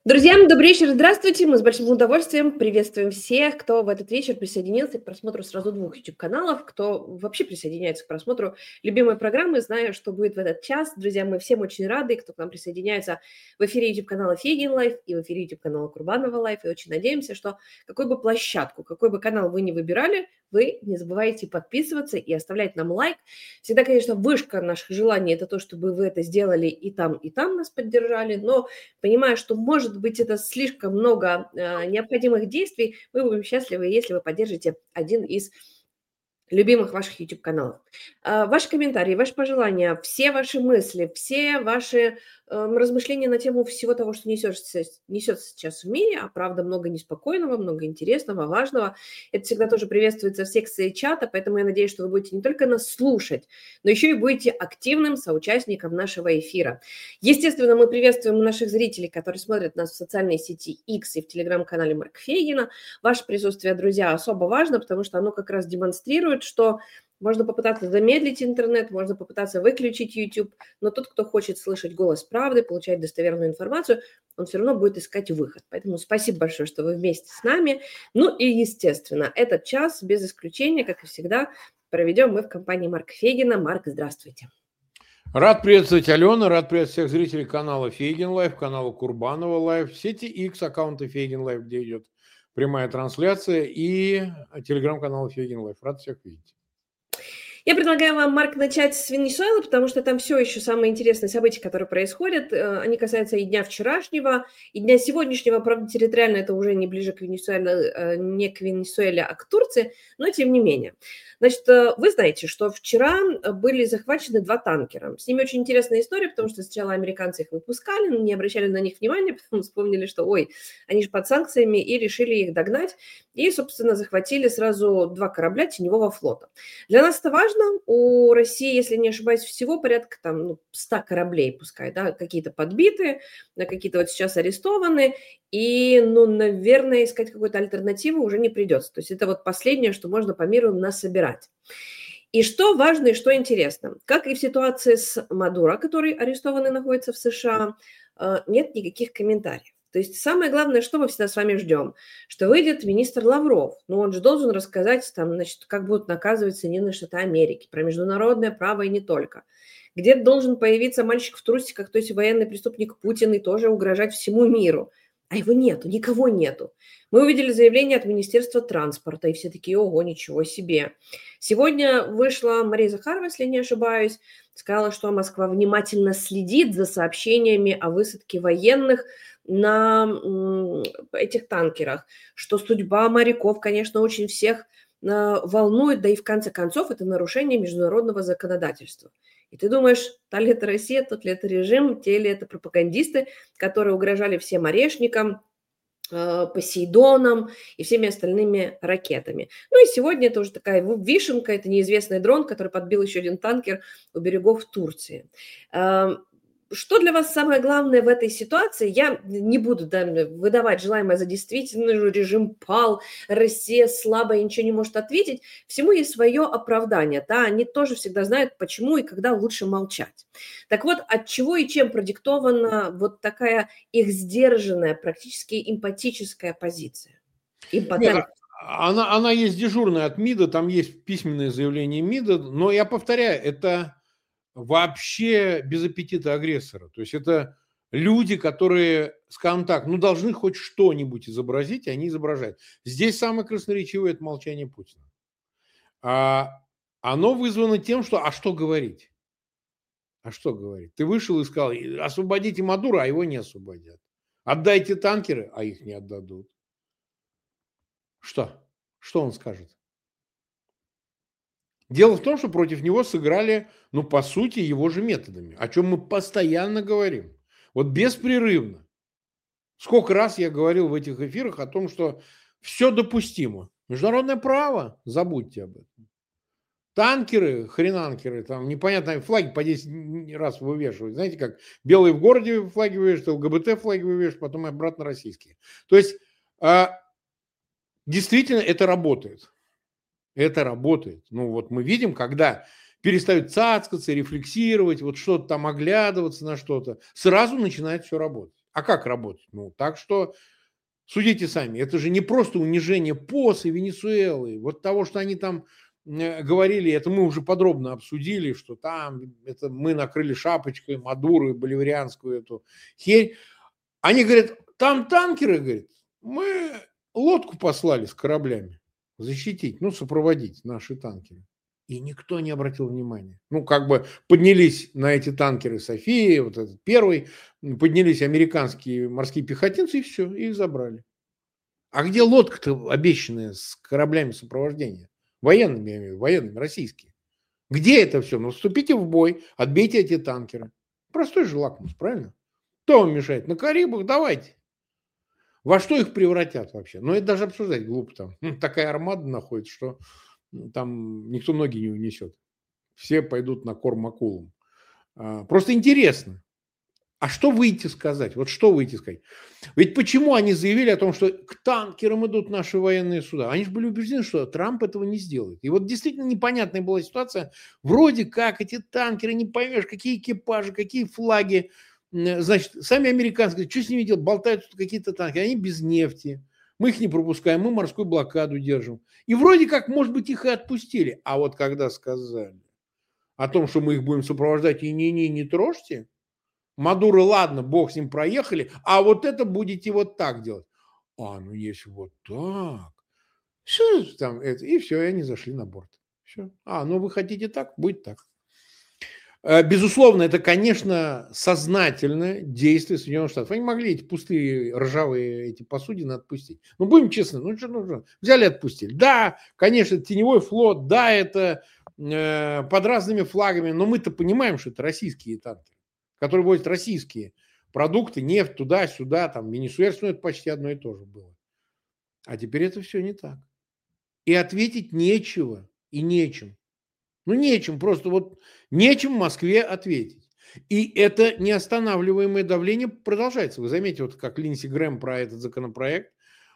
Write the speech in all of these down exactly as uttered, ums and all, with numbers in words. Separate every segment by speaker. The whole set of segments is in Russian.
Speaker 1: Друзья, добрый вечер, здравствуйте. Мы с большим удовольствием приветствуем всех, кто в этот вечер присоединился к просмотру сразу двух YouTube-каналов, кто вообще присоединяется к просмотру любимой программы, зная, что будет в этот час. Друзья, мы всем очень рады, кто к нам присоединяется в эфире YouTube-канала Фейгин Лайф и в эфире YouTube-канала Курбанова Лайф. И очень надеемся, что какой бы площадку, какой бы канал вы ни выбирали, вы не забывайте подписываться и оставлять нам лайк. Всегда, конечно, вышка наших желаний – это то, чтобы вы это сделали и там, и там нас поддержали, но понимая, что, может быть, это слишком много э, необходимых действий, мы будем счастливы, если вы поддержите один из любимых ваших YouTube-каналов. Э, ваши комментарии, ваши пожелания, все ваши мысли, все ваши э, размышления на тему всего того, что несется, несется сейчас в мире, а правда много неспокойного, много интересного, важного. Это всегда тоже приветствуется в секции чата, поэтому я надеюсь, что вы будете не только нас слушать, но еще и будете активным соучастником нашего эфира. Естественно, мы приветствуем наших зрителей, которые смотрят нас в социальной сети X и в телеграм-канале Марка Фейгина. Ваше присутствие, друзья, особо важно, потому что оно как раз демонстрирует, что можно попытаться замедлить интернет, можно попытаться выключить YouTube, но тот, кто хочет слышать голос правды, получать достоверную информацию, он все равно будет искать выход. Поэтому спасибо большое, что вы вместе с нами. Ну и, естественно, этот час, без исключения, как и всегда, проведем мы в компании Марка Фейгина. Марк, здравствуйте.
Speaker 2: Рад приветствовать Алену, рад приветствовать всех зрителей канала Фейгин Лайф, канала Курбанова Лайф, сети X, аккаунта Фейгин Лайф, где идет прямая трансляция, и телеграм-канала Фейгин Лайф. Рад всех видеть.
Speaker 1: Я предлагаю вам, Марк, начать с Венесуэлы, потому что там все еще самые интересные события, которые происходят. Они касаются и дня вчерашнего, и дня сегодняшнего. Правда, территориально это уже не ближе к Венесуэле, не к Венесуэле, а к Турции, но тем не менее. Значит, вы знаете, что вчера были захвачены два танкера. С ними очень интересная история, потому что сначала американцы их выпускали, но не обращали на них внимания, потом вспомнили, что, ой, они же под санкциями, и решили их догнать. И, собственно, захватили сразу два корабля теневого флота. Для нас это важно. У России, если не ошибаюсь, всего порядка там, ну, ста кораблей, пускай, да, какие-то подбиты, какие-то вот сейчас арестованы. И, ну, наверное, искать какую-то альтернативу уже не придется. То есть это вот последнее, что можно по миру насобирать. И что важно и что интересно, как и в ситуации с Мадуро, который арестован и находится в США, нет никаких комментариев. То есть самое главное, что мы всегда с вами ждем, что выйдет министр Лавров, но он же должен рассказать, там, значит, как будут наказывать Соединенные Штаты Америки, про международное право и не только. Где должен появиться мальчик в трусиках, то есть военный преступник Путин, и тоже угрожать всему миру. А его нету, никого нету. Мы увидели заявление от Министерства транспорта, и все такие, ого, ничего себе. Сегодня вышла Мария Захарова, если не ошибаюсь, сказала, что Москва внимательно следит за сообщениями о высадке военных на этих танкерах, что судьба моряков, конечно, очень всех волнует, да и в конце концов это нарушение международного законодательства. И ты думаешь, та ли это Россия, тот ли это режим, те ли это пропагандисты, которые угрожали всем орешникам, Посейдоном и всеми остальными ракетами. Ну и сегодня это уже такая вишенка, это неизвестный дрон, который подбил еще один танкер у берегов Турции. Что для вас самое главное в этой ситуации? Я не буду, да, выдавать желаемое за действительно, режим пал, Россия слабая, ничего не может ответить. Всему есть свое оправдание. Да? Они тоже всегда знают, почему и когда лучше молчать. Так вот, от чего и чем продиктована вот такая их сдержанная, практически эмпатическая позиция?
Speaker 2: Нет, она, она есть дежурная от МИДа, там есть письменное заявление МИДа, но я повторяю, это вообще без аппетита агрессора. То есть это люди, которые, скажем так, ну должны хоть что-нибудь изобразить, и они изображают. Здесь самое красноречивое – это молчание Путина. А оно вызвано тем, что, а что говорить? А что говорить? Ты вышел и сказал, освободите Мадуро, а его не освободят. Отдайте танкеры, а их не отдадут. Что? Что он скажет? Дело в том, что против него сыграли, ну, по сути, его же методами, о чем мы постоянно говорим. Вот беспрерывно. Сколько раз я говорил в этих эфирах о том, что все допустимо. Международное право, забудьте об этом. Танкеры, хренанкеры, там непонятно, флаги по десять раз вывешивают. Знаете, как белые в городе флаги вывешивают, ЛГБТ флаги вывешивают, потом и обратно российские. То есть, действительно, это работает. Это работает. Ну вот мы видим, когда перестают цацкаться, рефлексировать, вот что-то там оглядываться на что-то, сразу начинает все работать. А как работать? Ну, так что судите сами. Это же не просто унижение ПОС и Венесуэлы. Вот того, что они там э, говорили, это мы уже подробно обсудили, что там это мы накрыли шапочкой Мадуру и боливарианскую эту херь. Они говорят, там танкеры, говорят, мы лодку послали с кораблями защитить, ну, сопроводить наши танкеры. И никто не обратил внимания. Ну, как бы поднялись на эти танкеры Софии, вот этот первый, поднялись американские морские пехотинцы, и все, и их забрали. А где лодка-то обещанная с кораблями сопровождения? Военными, я имею в виду, военными, российские. Где это все? Ну, вступите в бой, отбейте эти танкеры. Простой же лакмус, правильно? Кто вам мешает? На Карибах давайте. Во что их превратят вообще? Ну, это даже обсуждать глупо там. Такая армада находится, что там никто ноги не унесет. Все пойдут на корм акулам. Просто интересно. А что выйти сказать? Вот что выйти сказать? Ведь почему они заявили о том, что к танкерам идут наши военные суда? Они же были убеждены, что Трамп этого не сделает. И вот действительно непонятная была ситуация. Вроде как эти танкеры, не поймешь, какие экипажи, какие флаги. Значит, сами американцы говорят, что с ними делать? Болтают тут какие-то танкеры. Они без нефти. Мы их не пропускаем, мы морскую блокаду держим. И вроде как, может быть, их и отпустили. А вот когда сказали о том, что мы их будем сопровождать, и не-не, не трожьте, Мадуры, ладно, бог с ним, проехали, а вот это будете вот так делать. А, ну если вот так. Все, там, это, и все, и они зашли на борт. Все. А, ну вы хотите так, будет так. Безусловно, это, конечно, сознательное действие Соединенных Штатов. Они могли эти пустые ржавые эти посудины отпустить. Ну, будем честны, ну что нужно? Взяли и отпустили. Да, конечно, теневой флот, да, это э, под разными флагами, но мы-то понимаем, что это российские танки, которые возят российские продукты, нефть туда-сюда, там, Венесуэльскую, это почти одно и то же было. А теперь это все не так. И ответить нечего и нечем. Ну, нечем, просто вот нечем в Москве ответить. И это неостанавливаемое давление продолжается. Вы заметите, вот как Линдси Грэм про этот законопроект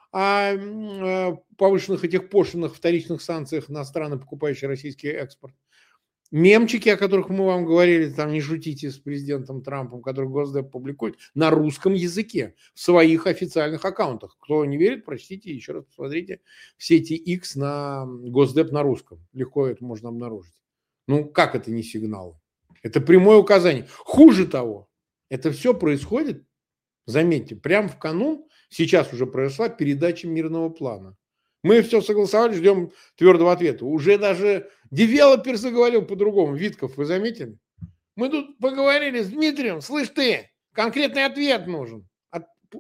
Speaker 2: о повышенных этих пошлинных вторичных санкциях на страны, покупающие российский экспорт. Мемчики, о которых мы вам говорили, там не шутите с президентом Трампом, который Госдеп публикует, на русском языке, в своих официальных аккаунтах. Кто не верит, прочтите, еще раз посмотрите в сети X на Госдеп на русском. Легко это можно обнаружить. Ну, как это не сигнал? Это прямое указание. Хуже того, это все происходит, заметьте, прямо в канун, сейчас уже произошла передача мирного плана. Мы все согласовали, ждем твердого ответа. Уже даже девелопер заговорил по-другому. Витков, вы заметили? Мы тут поговорили с Дмитрием. Слышь ты, конкретный ответ нужен. От...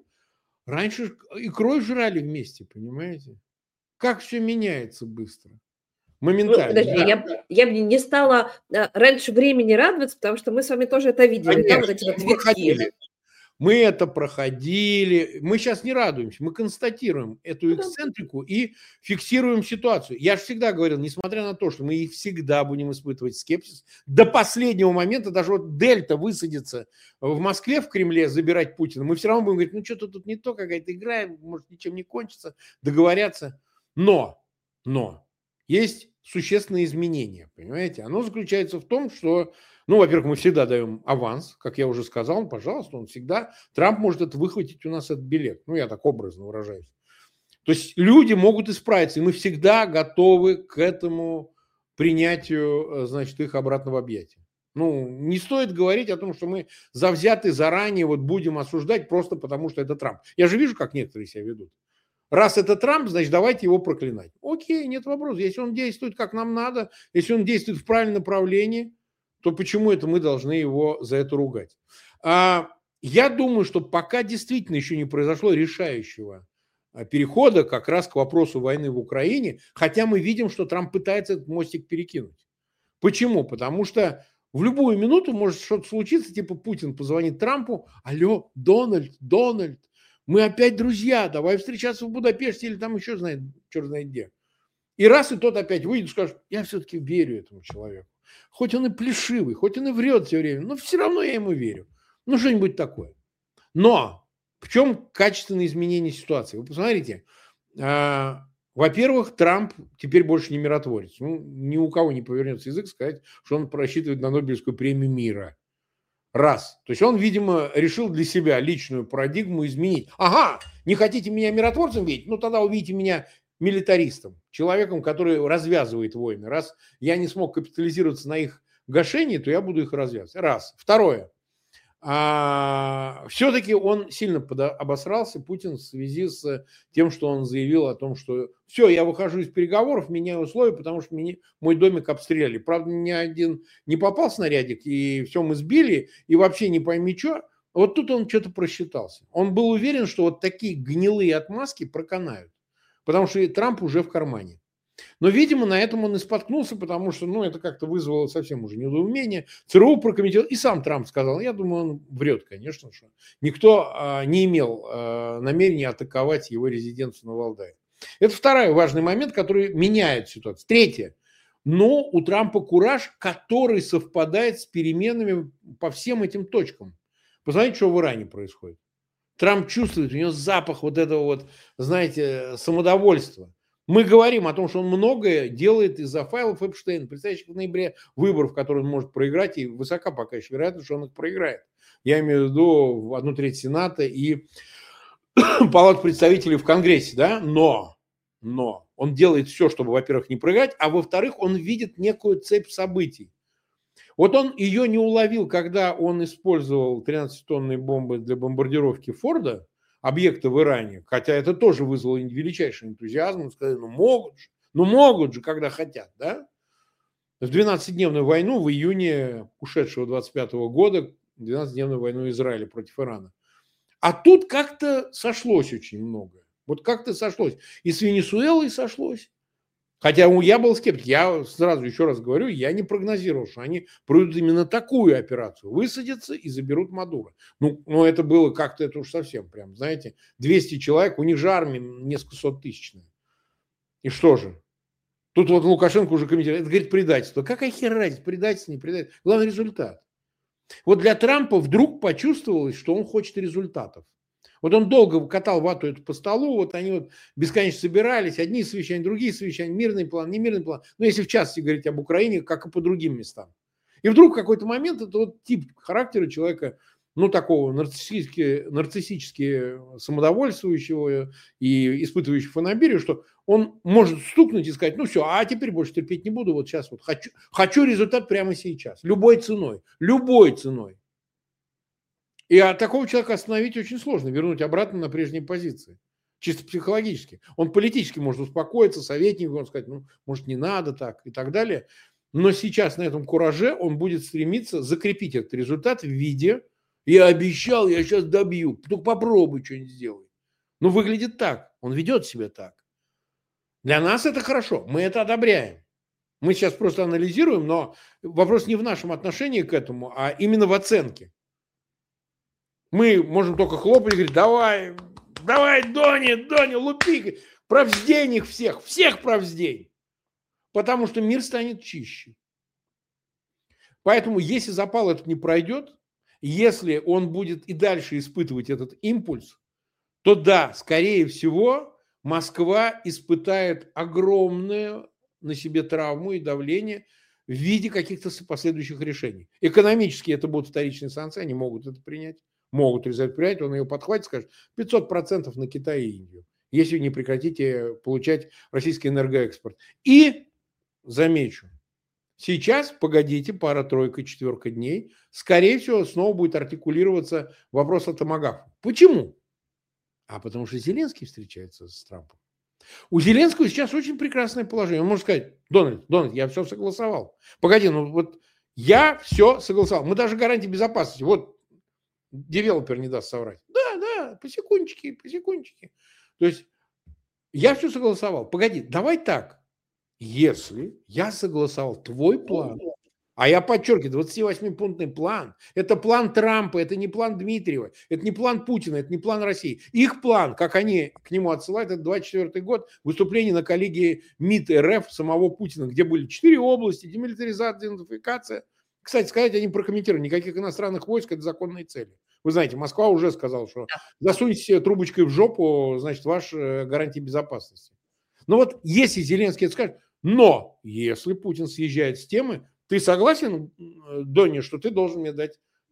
Speaker 2: Раньше икрой жрали вместе, понимаете? Как все меняется быстро. Моментально.
Speaker 1: Ну, подожди, да. я, я бы не стала раньше времени радоваться, потому что мы с вами тоже это видели.
Speaker 2: Конечно,
Speaker 1: там вот эти вот витки.
Speaker 2: Мы это проходили. Мы сейчас не радуемся. Мы констатируем эту эксцентрику и фиксируем ситуацию. Я же всегда говорил, несмотря на то, что мы их всегда будем испытывать скепсис, до последнего момента, даже вот Дельта высадится в Москве, в Кремле, забирать Путина, мы все равно будем говорить, ну что-то тут не то, какая-то игра, может ничем не кончится, договорятся. Но, но есть существенные изменения, понимаете? Оно заключается в том, что ну, во-первых, мы всегда даем аванс, как я уже сказал, пожалуйста, он всегда, Трамп может это выхватить у нас этот билет, ну, я так образно выражаюсь. То есть люди могут исправиться, и мы всегда готовы к этому принятию, значит, их обратно в объятия. Ну, не стоит говорить о том, что мы завзяты заранее вот будем осуждать просто потому, что это Трамп. Я же вижу, как некоторые себя ведут. Раз это Трамп, значит, давайте его проклинать. Окей, нет вопроса. Если он действует как нам надо, если он действует в правильном направлении, то почему это мы должны его за это ругать? А, я думаю, что пока действительно еще не произошло решающего перехода как раз к вопросу войны в Украине, хотя мы видим, что Трамп пытается этот мостик перекинуть. Почему? Потому что в любую минуту может что-то случиться, типа Путин позвонит Трампу, алло, Дональд, Дональд, мы опять друзья, давай встречаться в Будапеште или там еще знает, черт знает где. И раз, и тот опять выйдет и скажет, я все-таки верю этому человеку. Хоть он и плешивый, хоть он и врет все время, но все равно я ему верю. Ну, что-нибудь такое. Но в чем качественное изменение ситуации? Вы посмотрите, э, во-первых, Трамп теперь больше не миротворец. Ну, ни у кого не повернется язык сказать, что он просчитывает на Нобелевскую премию мира. Раз. То есть он, видимо, решил для себя личную парадигму изменить. Ага, не хотите меня миротворцем видеть? Ну, тогда увидите меня милитаристом, человеком, который развязывает войны. Раз я не смог капитализироваться на их гашении, то я буду их развязывать. Раз. Второе. А, все-таки он сильно обосрался, Путин, в связи с тем, что он заявил о том, что все, я выхожу из переговоров, меняю условия, потому что меня, мой домик обстреляли. Правда, ни один не попал снарядик, и все мы сбили, и вообще не пойми что. Вот тут он что-то просчитался. Он был уверен, что вот такие гнилые отмазки проканают, потому что Трамп уже в кармане. Но, видимо, на этом он и споткнулся, потому что, ну, это как-то вызвало совсем уже недоумение. ЦРУ прокомментировал, и сам Трамп сказал, я думаю, он врет, конечно, что никто а, не имел а, намерения атаковать его резиденцию на Валдае. Это второй важный момент, который меняет ситуацию. Третье. Но у Трампа кураж, который совпадает с переменами по всем этим точкам. Посмотрите, что в Иране происходит. Трамп чувствует, у него запах вот этого вот, знаете, самодовольства. Мы говорим о том, что он многое делает из-за файлов Эпштейна, предстоящих в ноябре выборов, которые он может проиграть, и высока пока еще вероятность, что он их проиграет. Я имею в виду одну треть Сената и Палату представителей в Конгрессе, да, но, но он делает все, чтобы, во-первых, не проиграть, а во-вторых, он видит некую цепь событий. Вот он ее не уловил, когда он использовал тринадцатитонные бомбы для бомбардировки Форда, объекта в Иране, хотя это тоже вызвало величайший энтузиазм, сказали, ну могут же, ну могут же, когда хотят, да? В двенадцатидневную войну в июне ушедшего двадцать пятого года, двенадцатидневную войну Израиля против Ирана. А тут как-то сошлось очень многое. Вот как-то сошлось. И с Венесуэлой сошлось. Хотя я был скептик, я сразу еще раз говорю, я не прогнозировал, что они проведут именно такую операцию, высадятся и заберут Мадуро. Ну, ну это было как-то, это уж совсем прям, знаете, двести человек, у них же армия несколько сот тысячная. И что же? Тут вот Лукашенко уже комментирует, это, говорит, предательство. Какая хер разница, предательство, не предательство? Главный результат. Вот для Трампа вдруг почувствовалось, что он хочет результатов. Вот он долго катал вату эту по столу, вот они вот бесконечно собирались, одни совещания, другие совещания, мирный план, не мирный план. Но если в частности говорить об Украине, как и по другим местам. И вдруг в какой-то момент это вот тип характера человека, ну такого нарциссически, нарциссически самодовольствующего и испытывающего фанаберию, что он может стукнуть и сказать, ну все, а теперь больше терпеть не буду, вот сейчас вот хочу, хочу результат прямо сейчас, любой ценой, любой ценой. И от такого человека остановить очень сложно, вернуть обратно на прежние позиции. Чисто психологически. Он политически может успокоиться, советник, он сказать, ну, может, не надо так и так далее. Но сейчас на этом кураже он будет стремиться закрепить этот результат в виде «я обещал, я сейчас добью, только попробуй что-нибудь сделай». Ну, выглядит так, он ведет себя так. Для нас это хорошо, мы это одобряем. Мы сейчас просто анализируем, но вопрос не в нашем отношении к этому, а именно в оценке. Мы можем только хлопать и говорить, давай, давай, Дони, Дони, лупи, провздень их всех, всех провздень. Потому что мир станет чище. Поэтому, если запал этот не пройдет, если он будет и дальше испытывать этот импульс, то да, скорее всего, Москва испытает огромную на себе травму и давление в виде каких-то последующих решений. Экономически это будут вторичные санкции, они могут это принять. Могут резать принять, он ее подхватит, скажет пятьсот процентов на Китай и Индию, если не прекратите получать российский энергоэкспорт. И, замечу, сейчас, погодите, пара-тройка, четверка дней, скорее всего, снова будет артикулироваться вопрос о томагавке. Почему? А потому что Зеленский встречается с Трампом. У Зеленского сейчас очень прекрасное положение. Он может сказать, Дональд, Дональд, я все согласовал. Погоди, ну вот я все согласовал. Мы даже гарантии безопасности. Вот девелопер не даст соврать. Да, да, по секундчике, по секундчике. То есть я все согласовал. Погоди, давай так. Если я согласовал твой план, а я подчеркиваю, двадцативосьмипунктный план, это план Трампа, это не план Дмитриева, это не план Путина, это не план России. Их план, как они к нему отсылают, это двадцать четвёртый год, выступление на коллегии МИД РФ самого Путина, где были четыре области, демилитаризация, денацификация. Кстати сказать, они прокомментировали, никаких иностранных войск, это законные цели. Вы знаете, Москва уже сказала, что засуньте себе трубочкой в жопу, значит, ваши гарантии безопасности. Но вот если Зеленский это скажет, но если Путин съезжает с темы, ты согласен, Донни, что ты должен мне дать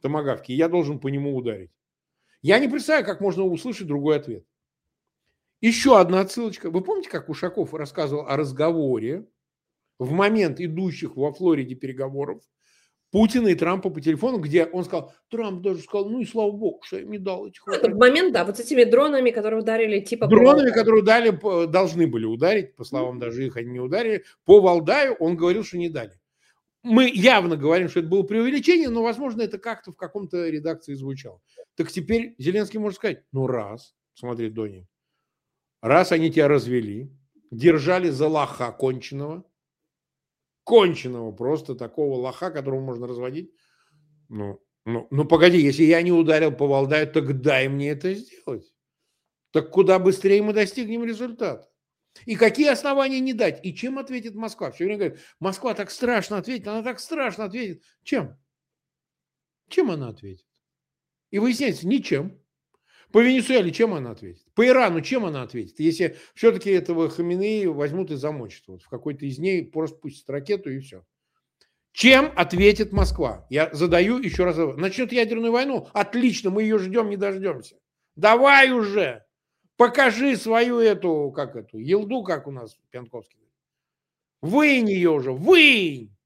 Speaker 2: томагавки, и я должен по нему ударить. Я не представляю, как можно услышать другой ответ. Еще одна отсылочка. Вы помните, как Ушаков рассказывал о разговоре в момент идущих во Флориде переговоров Путина и Трампа по телефону, где он сказал, Трамп даже сказал, ну и слава богу, что я им не дал этих
Speaker 1: Ну, это в момент, да, вот с этими дронами, которые ударили типа по
Speaker 2: Дронами,
Speaker 1: Валдаю.
Speaker 2: которые дали, должны были ударить, по словам даже их, они не ударили. По Валдаю он говорил, что не дали. Мы явно говорим, что это было преувеличение, но, возможно, это как-то в каком-то редакции звучало. Так теперь Зеленский может сказать, ну раз, смотри, Дони, раз они тебя развели, держали за лоха конченого, конченого просто такого лоха, которого можно разводить, ну, ну, ну погоди, если я не ударил по Валдаю, так дай мне это сделать. Так куда быстрее мы достигнем результата. И какие основания не дать? И чем ответит Москва? Все время говорят, Москва так страшно ответит, она так страшно ответит. Чем? Чем она ответит? И выясняется, ничем. По Венесуэле чем она ответит? По Ирану чем она ответит? Если все-таки этого Хаминеи возьмут и замочат. Вот в какой-то из ней просто пустят ракету и все. Чем ответит Москва? Я задаю еще раз. Начнет ядерную войну? Отлично, мы ее ждем, не дождемся. Давай уже! Покажи свою эту, как эту, елду, как у нас Пьянковский. Вынь ее уже, вынь!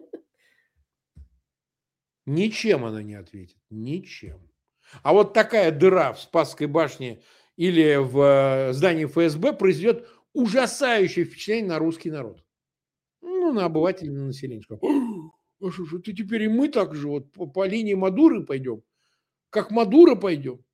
Speaker 2: Ничем она не ответит, ничем. А вот такая дыра в Спасской башне или в здании эф эс бэ произведет ужасающее впечатление на русский народ. Ну, на обывателей, на население. А что же, ты теперь и мы так же вот по, по линии Мадуры пойдем? Как Мадура пойдем?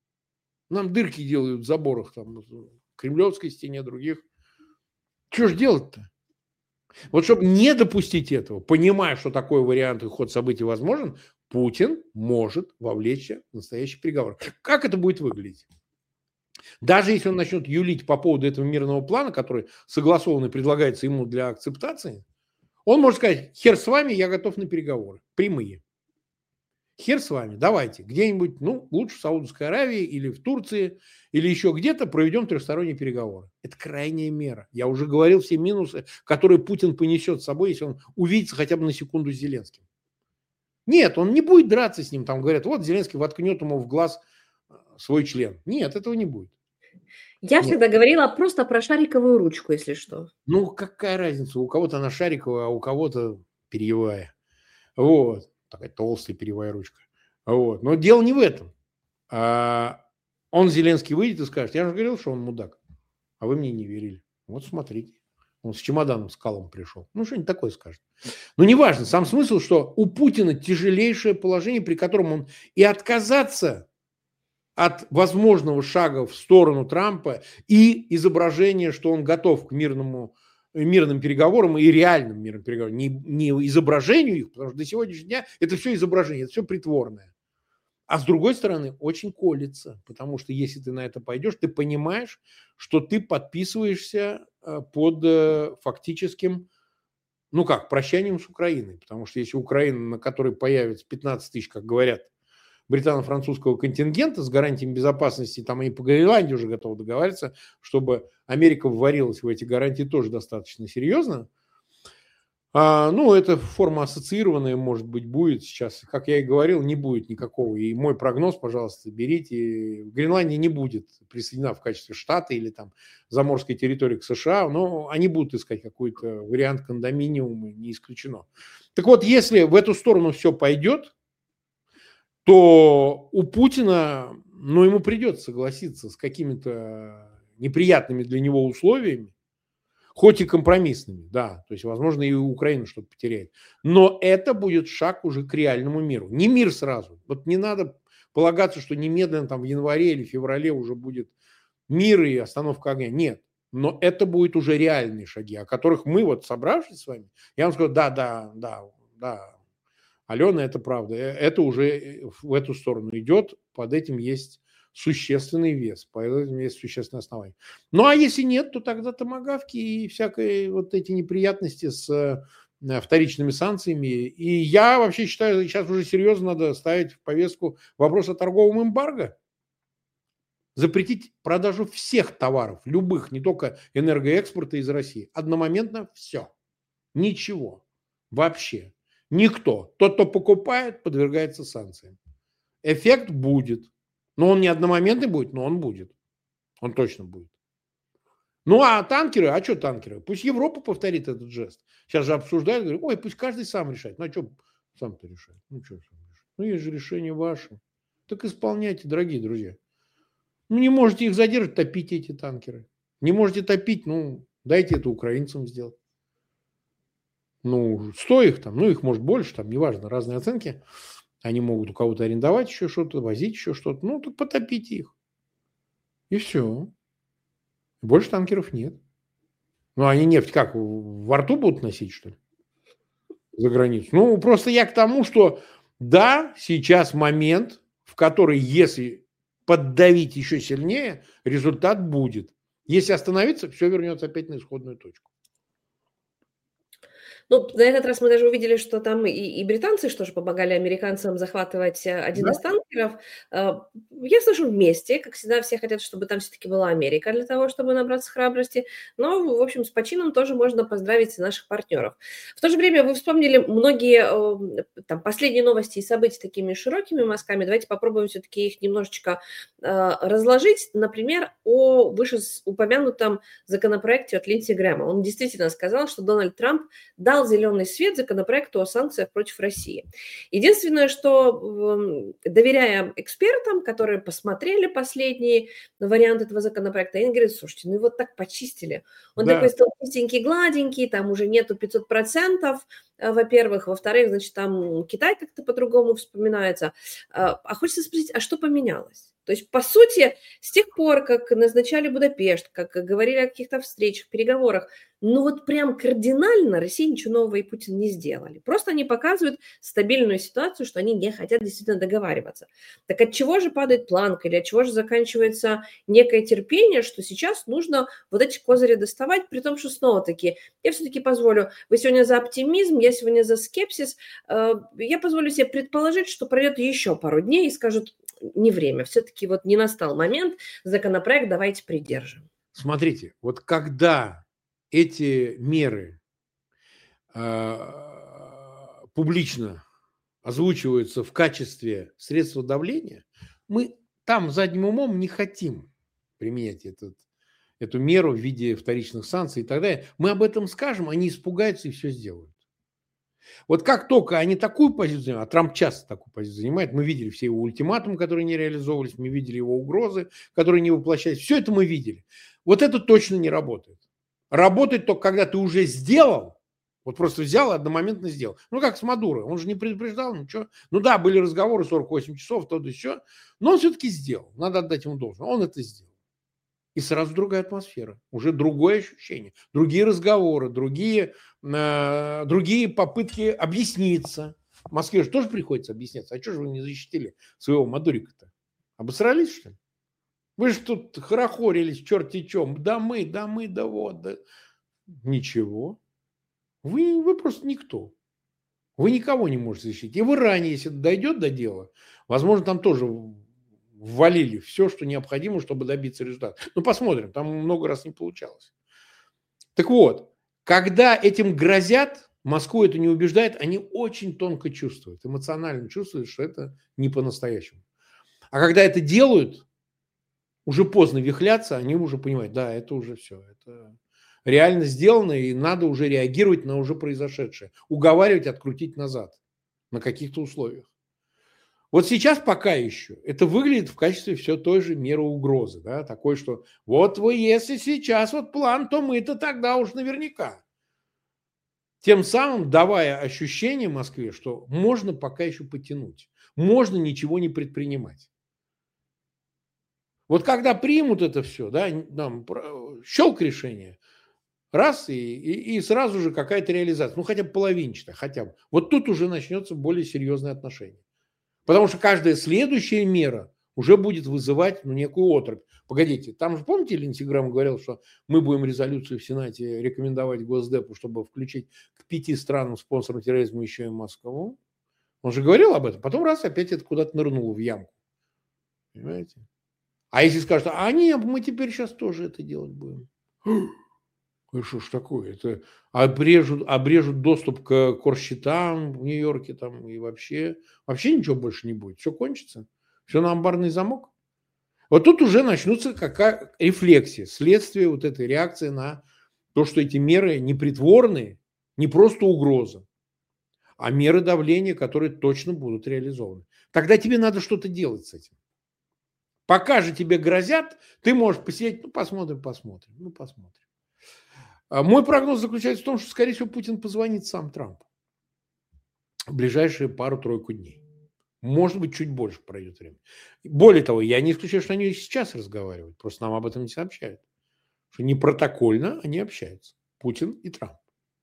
Speaker 2: Нам дырки делают в заборах, там, в Кремлевской стене, других. Что ж делать-то? Вот чтобы не допустить этого, понимая, что такой вариант и ход событий возможен, Путин может вовлечься в настоящий переговор. Как это будет выглядеть? Даже если он начнет юлить по поводу этого мирного плана, который согласован и предлагается ему для акцептации, он может сказать, хер с вами, я готов на переговоры. Прямые. Хер с вами, давайте, где-нибудь, ну, лучше в Саудовской Аравии или в Турции, или еще где-то проведем трехсторонние переговоры. Это крайняя мера. Я уже говорил все минусы, которые Путин понесет с собой, если он увидится хотя бы на секунду с Зеленским. Нет, он не будет драться с ним, там говорят, вот Зеленский воткнет ему в глаз свой член. Нет, этого не будет.
Speaker 1: Я
Speaker 2: Нет.
Speaker 1: всегда говорила просто про шариковую ручку, если что.
Speaker 2: Ну, какая разница, у кого-то она шариковая, а у кого-то перьевая. Вот. Такая толстая перьевая ручка. Вот. Но дело не в этом. А он, Зеленский, выйдет и скажет, я же говорил, что он мудак, а вы мне не верили. Вот смотрите. Он с чемоданом, с калом пришел. Ну, что-нибудь такое скажет. Но неважно. Сам смысл, что у Путина тяжелейшее положение, при котором он и отказаться от возможного шага в сторону Трампа и изображение, что он готов к мирному мирным переговорам и реальным мирным переговорам, не, не изображению их, потому что до сегодняшнего дня это все изображение, это все притворное. А с другой стороны, очень колется, потому что если ты на это пойдешь, ты понимаешь, что ты подписываешься под фактическим, ну как, прощанием с Украиной, потому что если Украина, на которой появится пятнадцать тысяч, как говорят, британо-французского контингента с гарантиями безопасности, там они по Гренландии уже готовы договариваться, чтобы Америка вварилась в эти гарантии тоже достаточно серьезно. А, ну, это форма ассоциированная, может быть, будет сейчас. Как я и говорил, не будет никакого. И мой прогноз, пожалуйста, берите. Гренландия не будет присоединена в качестве штата или там заморской территории к США, но они будут искать какой-то вариант кондоминиума, не исключено. Так вот, если в эту сторону все пойдет, то у Путина, ну, ему придется согласиться с какими-то неприятными для него условиями, хоть и компромиссными, да, то есть, возможно, и Украина что-то потеряет, но это будет шаг уже к реальному миру. Не мир сразу, вот не надо полагаться, что немедленно там в январе или феврале уже будет мир и остановка огня, нет, но это будут уже реальные шаги, о которых мы вот собравшись с вами, я вам скажу, да, да, да, да, Алена, это правда, это уже в эту сторону идет, под этим есть существенный вес, под этим есть существенное основание. Ну, а если нет, то тогда томагавки и всякие вот эти неприятности с вторичными санкциями. И я вообще считаю, сейчас уже серьезно надо ставить в повестку вопрос о торговом эмбарго. Запретить продажу всех товаров, любых, не только энергоэкспорта из России. Одномоментно все. Ничего. Вообще. Никто. Тот, кто покупает, подвергается санкциям. Эффект будет. Но он не одномоментный будет, но он будет. Он точно будет. Ну, а танкеры, а что танкеры? Пусть Европа повторит этот жест. Сейчас же обсуждают, говорят, ой, пусть каждый сам решает. Ну, а что сам-то решает? Ну, что сам решает? Ну, есть же решение ваше. Так исполняйте, дорогие друзья. Ну, не можете их задержать, топите эти танкеры. Не можете топить, ну, дайте это украинцам сделать. Ну, сто их там, ну, их может больше, там, неважно, разные оценки. Они могут у кого-то арендовать еще что-то, возить еще что-то. Ну, так потопите их. И все. Больше танкеров нет. Ну, они нефть как, во рту будут носить, что ли? За границу. Ну, просто я к тому, что да, сейчас момент, в который, если поддавить еще сильнее, результат будет. Если остановиться, все вернется опять на исходную точку.
Speaker 1: Ну, на этот раз мы даже увидели, что там и, и британцы что же помогали американцам захватывать э, один
Speaker 2: Да?
Speaker 1: из танкеров. Э, Я слышу вместе, как всегда, все хотят, чтобы там все-таки была Америка для того, чтобы набраться храбрости. Но, в общем, с почином тоже можно поздравить наших партнеров. В то же время вы вспомнили многие э, там, последние новости и события такими широкими мазками. Давайте попробуем все-таки их немножечко э, разложить. Например, о вышеупомянутом законопроекте от Линдси Грэма. Он действительно сказал, что Дональд Трамп дал зеленый свет законопроекту о санкциях против России. Единственное, что, доверяя экспертам, которые посмотрели последние варианты этого законопроекта, они говорят, слушайте, ну и вот так почистили. Он
Speaker 2: Да.
Speaker 1: такой стал чистенький, гладенький, там уже нету пятьсот процентов, во-первых. Во-вторых, значит, там Китай как-то по-другому вспоминается. А хочется спросить, а что поменялось? То есть, по сути, с тех пор, как назначали Будапешт, как говорили о каких-то встречах, переговорах, ну вот прям кардинально Россия ничего нового и Путин не сделали. Просто они показывают стабильную ситуацию, что они не хотят действительно договариваться. Так от чего же падает планка или от чего же заканчивается некое терпение, что сейчас нужно вот эти козыри доставать, при том, что снова-таки, я все-таки позволю, вы сегодня за оптимизм, я сегодня за скепсис, я позволю себе предположить, что пройдет еще пару дней и скажут, не время, все-таки вот не настал момент, законопроект давайте придержим.
Speaker 2: Смотрите, вот когда эти меры э, публично озвучиваются в качестве средства давления, мы там задним умом не хотим применять этот, эту меру в виде вторичных санкций и так далее. Мы об этом скажем, они испугаются и все сделают. Вот как только они такую позицию занимают, а Трамп часто такую позицию занимает, мы видели все его ультиматумы, которые не реализовывались, мы видели его угрозы, которые не воплощались, все это мы видели. Вот это точно не работает. Работает только когда ты уже сделал, вот просто взял и одномоментно сделал. Ну, как с Мадуро, он же не предупреждал, ничего. Ну да, были разговоры сорок восемь часов, то да еще, но он все-таки сделал, надо отдать ему должное, он это сделал. И сразу другая атмосфера, уже другое ощущение, другие разговоры, другие, э, другие попытки объясниться. В Москве же тоже приходится объясняться. А что же вы не защитили своего Мадурика-то? Обосрались, что ли? Вы же тут хорохорились, черти чем. Да мы, да мы, да вот. Да. Ничего. Вы, вы просто никто. Вы никого не можете защитить. И в Иране, если дойдет до дела, возможно, там тоже ввалили все, что необходимо, чтобы добиться результата. Ну, посмотрим, там много раз не получалось. Так вот, когда этим грозят, Москву это не убеждает, они очень тонко чувствуют, эмоционально чувствуют, что это не по-настоящему. А когда это делают, уже поздно вихляться, они уже понимают, да, это уже все, это реально сделано, и надо уже реагировать на уже произошедшее, уговаривать, открутить назад на каких-то условиях. Вот сейчас пока еще это выглядит в качестве все той же меры угрозы, да, такой, что вот вы, если сейчас вот план, то мы-то тогда уж наверняка. Тем самым давая ощущение Москве, что можно пока еще потянуть, можно ничего не предпринимать. Вот когда примут это все, да, нам щелк решение, раз, и, и, и сразу же какая-то реализация, ну хотя бы половинчатая, хотя бы. Вот тут уже начнется более серьезное отношение. Потому что каждая следующая мера уже будет вызывать ну, некую отрубь. Погодите, там же, помните, Линдси Грэм говорил, что мы будем резолюцию в Сенате рекомендовать Госдепу, чтобы включить к пяти странам спонсорам терроризма еще и Москву? Он же говорил об этом. Потом раз опять это куда-то нырнуло в ямку. Понимаете? А если скажут, а нет, мы теперь сейчас тоже это делать будем. Ой, что ж такое? Это обрежут, обрежут доступ к корсчетам в Нью-Йорке там и вообще, вообще ничего больше не будет. Все кончится. Все на амбарный замок. Вот тут уже начнутся какая рефлексия, следствие вот этой реакции на то, что эти меры не притворные, не просто угроза, а меры давления, которые точно будут реализованы. Тогда тебе надо что-то делать с этим. Пока же тебе грозят, ты можешь посидеть, ну посмотрим, посмотрим, ну посмотрим. А мой прогноз заключается в том, что, скорее всего, Путин позвонит сам Трампу в ближайшие пару-тройку дней. Может быть, чуть больше пройдет время. Более того, я не исключаю, что они и сейчас разговаривают, просто нам об этом не сообщают. Что не протокольно они общаются, Путин и Трамп.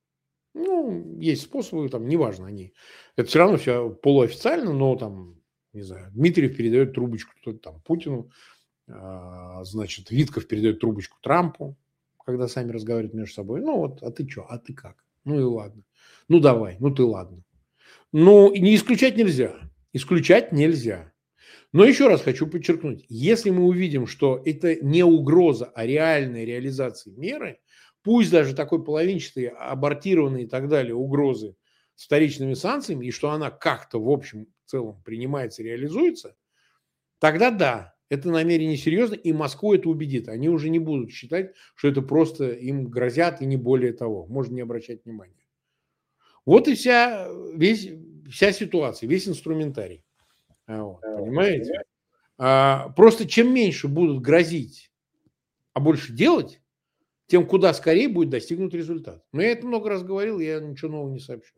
Speaker 2: Ну, есть способы, там, неважно, они. Это все равно все полуофициально, но там, не знаю, Дмитриев передает трубочку кто-то там Путину, а, значит, Витков передает трубочку Трампу, когда сами разговаривают между собой. Ну вот, а ты что, а ты как? Ну и ладно. Ну давай, ну ты ладно. Ну, и не исключать нельзя. Исключать нельзя. Но еще раз хочу подчеркнуть, если мы увидим, что это не угроза, а реальная реализация меры, пусть даже такой половинчатой, абортированной и так далее угрозы с вторичными санкциями, и что она как-то в общем в целом принимается, реализуется, тогда да, это намерение серьезно, и Москву это убедит. Они уже не будут считать, что это просто им грозят, и не более того. Можно не обращать внимания. Вот и вся, весь, вся ситуация, весь инструментарий. Вот, понимаете? А, просто чем меньше будут грозить, а больше делать, тем куда скорее будет достигнут результат. Но я это много раз говорил, я ничего нового не сообщу.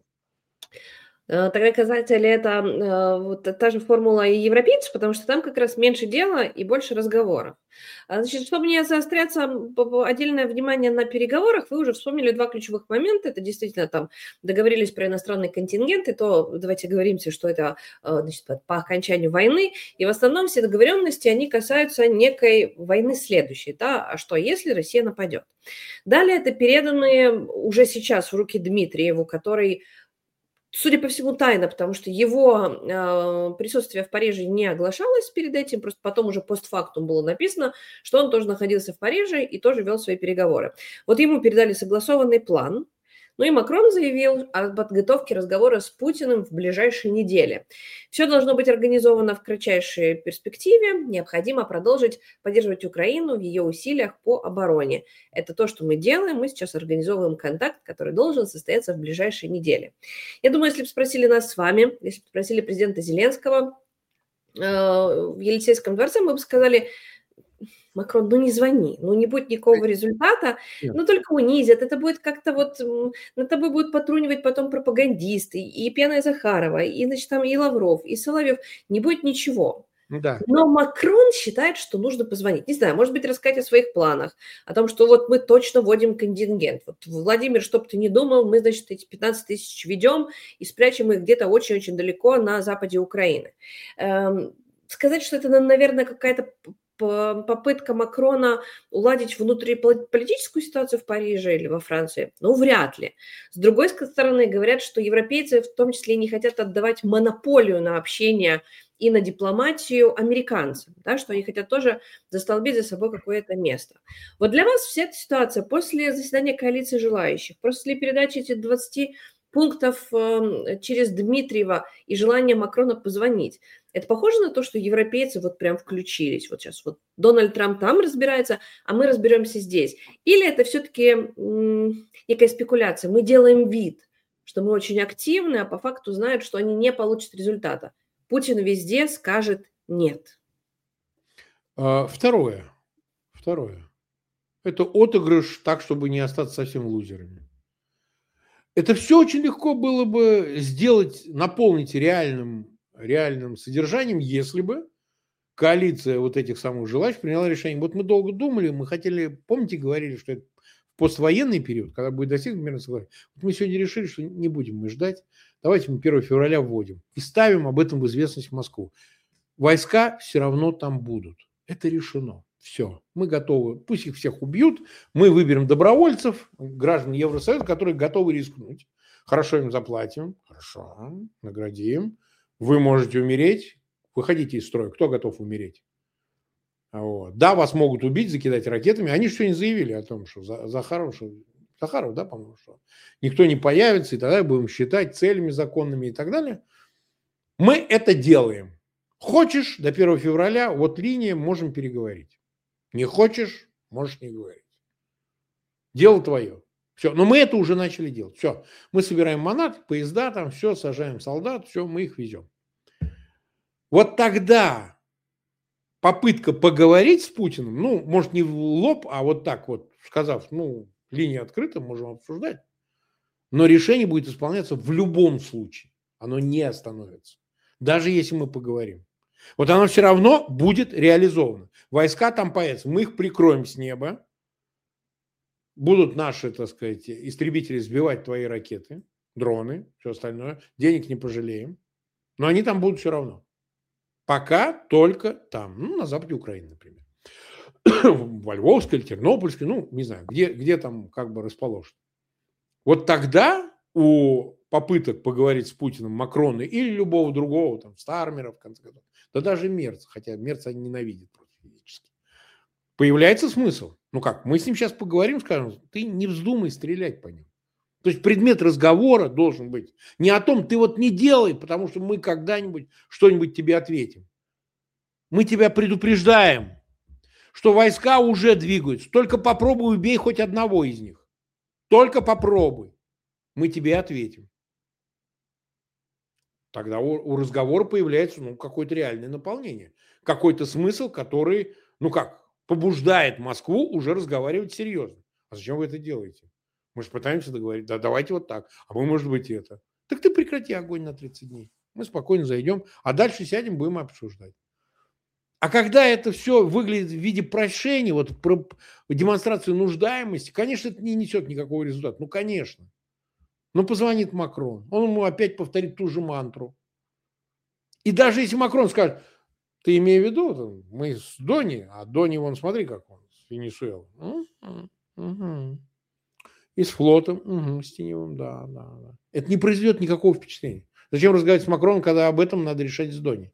Speaker 1: Тогда касается ли это э, вот та же формула и европейцев, потому что там как раз меньше дела и больше разговоров. А, Значит, чтобы не заостряться отдельное внимание на переговорах, вы уже вспомнили два ключевых момента. Это действительно там договорились про иностранные контингенты, то давайте говоримся, что это э, значит, по окончанию войны. И в основном все договоренности, они касаются некой войны следующей. Да? А что, если Россия нападет? Далее это переданные уже сейчас в руки Дмитриеву, который, судя по всему, тайно, потому что его э, присутствие в Париже не оглашалось перед этим, просто потом уже постфактум было написано, что он тоже находился в Париже и тоже вел свои переговоры. Вот ему передали согласованный план, ну и Макрон заявил о подготовке разговора с Путиным в ближайшие недели. Все должно быть организовано в кратчайшей перспективе. Необходимо продолжить поддерживать Украину в ее усилиях по обороне. Это то, что мы делаем. Мы сейчас организовываем контакт, который должен состояться в ближайшие недели. Я думаю, если бы спросили нас с вами, если бы спросили президента Зеленского э, в Елисейском дворце, мы бы сказали: Макрон, ну не звони, ну не будет никакого результата,
Speaker 2: Нет.
Speaker 1: ну только унизят, это будет как-то вот, над тобой будут потрунивать потом пропагандисты, и Пьяная Захарова, и, значит, там и Лавров, и Соловьев, не будет ничего.
Speaker 2: Да.
Speaker 1: Но Макрон считает, что нужно позвонить. Не знаю, может быть, рассказать о своих планах, о том, что вот мы точно вводим контингент. Вот, Владимир, чтоб ты не думал, мы, значит, эти пятнадцать тысяч ведем и спрячем их где-то очень-очень далеко на западе Украины. Эм, сказать, что это, наверное, какая-то попытка Макрона уладить внутриполитическую ситуацию в Париже или во Франции? Ну, вряд ли. С другой стороны, говорят, что европейцы в том числе не хотят отдавать монополию на общение и на дипломатию американцам, да, что они хотят тоже застолбить за собой какое-то место. Вот для вас вся эта ситуация после заседания коалиции желающих, после передачи этих двадцати пунктов э, через Дмитриева и желание Макрона позвонить, это похоже на то, что европейцы вот прям включились? Вот сейчас вот Дональд Трамп там разбирается, а мы разберемся здесь. Или это все-таки м, некая спекуляция? Мы делаем вид, что мы очень активны, а по факту знают, что они не получат результата. Путин везде скажет нет.
Speaker 2: А, Второе. Второе. Это отыгрыш так, чтобы не остаться совсем лузерами. Это все очень легко было бы сделать, наполнить реальным, реальным содержанием, если бы коалиция вот этих самых желающих приняла решение. Вот мы долго думали, мы хотели, помните, говорили, что это в поствоенный период, когда будет достигнут мирное соглашение. Вот мы сегодня решили, что не будем мы ждать, давайте мы первого февраля вводим и ставим об этом в известность Москву. Войска все равно там будут. Это решено. Все, мы готовы. Пусть их всех убьют. Мы выберем добровольцев, граждан Евросоюза, которые готовы рискнуть. Хорошо им заплатим. Хорошо, наградим. Вы можете умереть. Выходите из строя. Кто готов умереть? Вот. Да, вас могут убить, закидать ракетами. Они что не заявили о том, что Захаров, что Захаров, да, по-моему, что никто не появится, и тогда будем считать целями законными и так далее. Мы это делаем. Хочешь, до первого февраля, вот линия, можем переговорить. Не хочешь, можешь не говорить. Дело твое. Все, но мы это уже начали делать. Все, мы собираем манат, поезда там, все, сажаем солдат, все, мы их везем. Вот тогда попытка поговорить с Путиным, ну, может, не в лоб, а вот так вот, сказав, ну, линия открыта, можем обсуждать, но решение будет исполняться в любом случае. Оно не остановится. Даже если мы поговорим. Вот оно все равно будет реализовано. Войска там появятся, мы их прикроем с неба. Будут наши, так сказать, истребители сбивать твои ракеты, дроны, все остальное. Денег не пожалеем. Но они там будут все равно. Пока только там. Ну, на западе Украины, например. Во Львовской или Тернопольской, ну, не знаю, где, где там как бы расположено. Вот тогда у попыток поговорить с Путиным Макрона или любого другого, там, Стармера, в конце концов, да даже Мерца, хотя Мерца они ненавидят просто физически, появляется смысл. Ну как, мы с ним сейчас поговорим, скажем, ты не вздумай стрелять по ним. То есть предмет разговора должен быть не о том, ты вот не делай, потому что мы когда-нибудь что-нибудь тебе ответим. Мы тебя предупреждаем, что войска уже двигаются. Только попробуй убей хоть одного из них. Только попробуй. Мы тебе ответим. Тогда у, у разговора появляется ну, какое-то реальное наполнение. Какой-то смысл, который, ну как, побуждает Москву уже разговаривать серьезно. А зачем вы это делаете? Мы же пытаемся договориться. Да давайте вот так. А мы, может быть, это. Так ты прекрати огонь на тридцать дней. Мы спокойно зайдем, а дальше сядем, будем обсуждать. А когда это все выглядит в виде прошения, вот про демонстрацию нуждаемости, конечно, это не несет никакого результата. Ну, конечно. Но позвонит Макрон, он ему опять повторит ту же мантру. И даже если Макрон скажет, ты имеешь в виду, мы с Дони, а Дони, вон, смотри, как он, с Венесуэлой. Угу. И с флотом, угу, с теневым, да, да, да. Это не произведет никакого впечатления. Зачем разговаривать с Макроном, когда об этом надо решать с Дони?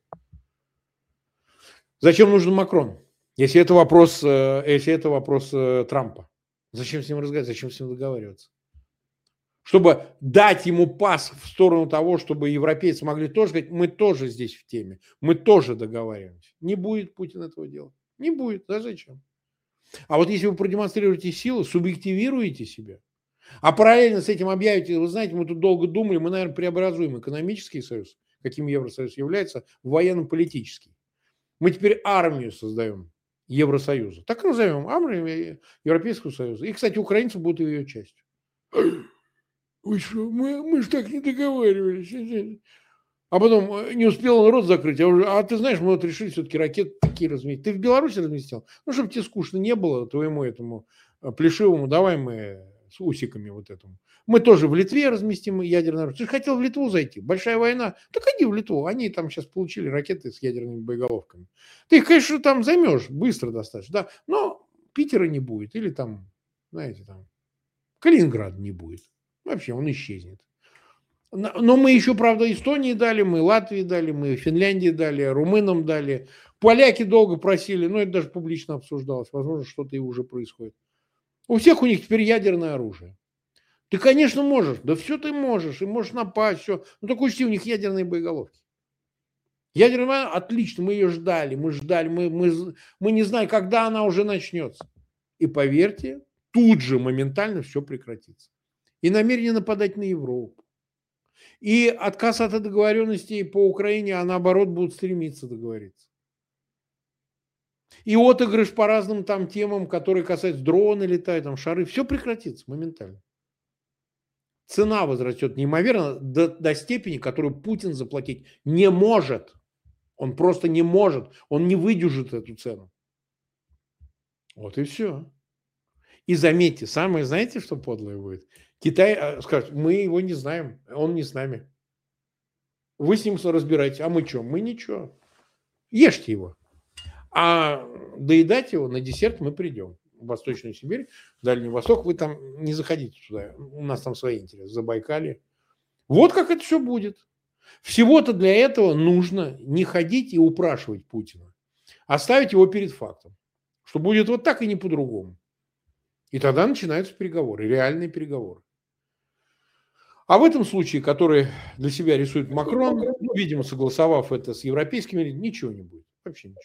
Speaker 2: Зачем нужен Макрон, если это вопрос, если это вопрос Трампа? Зачем с ним разговаривать, зачем с ним договариваться? Чтобы дать ему пас в сторону того, чтобы европейцы могли тоже сказать, мы тоже здесь в теме, мы тоже договариваемся. Не будет Путин этого делать. Не будет. Да зачем? А вот если вы продемонстрируете силу, субъективируете себя, а параллельно с этим объявите, вы знаете, мы тут долго думали, мы, наверное, преобразуем экономический союз, каким Евросоюз является, в военно-политический. Мы теперь армию создаем Евросоюза. Так и назовем, армию Европейского Союза. И, кстати, украинцы будут ее частью. Вы что, мы, мы же так не договаривались. А потом не успел он рот закрыть, а, уже, а ты знаешь, мы вот решили все-таки ракеты такие разместить. Ты в Беларуси разместил? Ну, чтобы тебе скучно не было, твоему этому плешивому, давай мы с усиками вот этому. Мы тоже в Литве разместим ядерное оружие. Ты же хотел в Литву зайти, большая война. Так иди в Литву, они там сейчас получили ракеты с ядерными боеголовками. Ты их, конечно, там займешь быстро достаточно, да, но Питера не будет, или там, знаете, там Калининград не будет. Вообще он исчезнет. Но мы еще, правда, Эстонии дали, мы Латвии дали, мы Финляндии дали, румынам дали. Поляки долго просили, но это даже публично обсуждалось. Возможно, что-то и уже происходит. У всех у них теперь ядерное оружие. Ты, конечно, можешь. Да все ты можешь. И можешь напасть, все. Но только учти, у них ядерные боеголовки. Ядерная война, отлично, мы ее ждали. Мы ждали, мы, мы, мы не знаем, когда она уже начнется. И поверьте, тут же моментально все прекратится. И намерение нападать на Европу. И отказ от договоренностей по Украине, а наоборот будут стремиться договориться. И отыгрыш по разным там темам, которые касаются дроны летают, там шары, все прекратится моментально. Цена возрастет неимоверно до, до степени, которую Путин заплатить не может. Он просто не может, он не выдержит эту цену. Вот и все. И заметьте, самое, знаете, что подлое будет? Китай скажет, мы его не знаем, он не с нами. Вы с ним разбираетесь. А мы что? Мы ничего. Ешьте его. А доедать его на десерт мы придем. В Восточную Сибирь, Дальний Восток. Вы там не заходите туда. У нас там свои интересы. Забайкалье. Вот как это все будет. Всего-то для этого нужно не ходить и упрашивать Путина, а ставить его перед фактом. Что будет вот так и не по-другому. И тогда начинаются переговоры, реальные переговоры. А в этом случае, который для себя рисует Макрон, ну, видимо, согласовав это с европейскими, ничего не будет. Вообще ничего.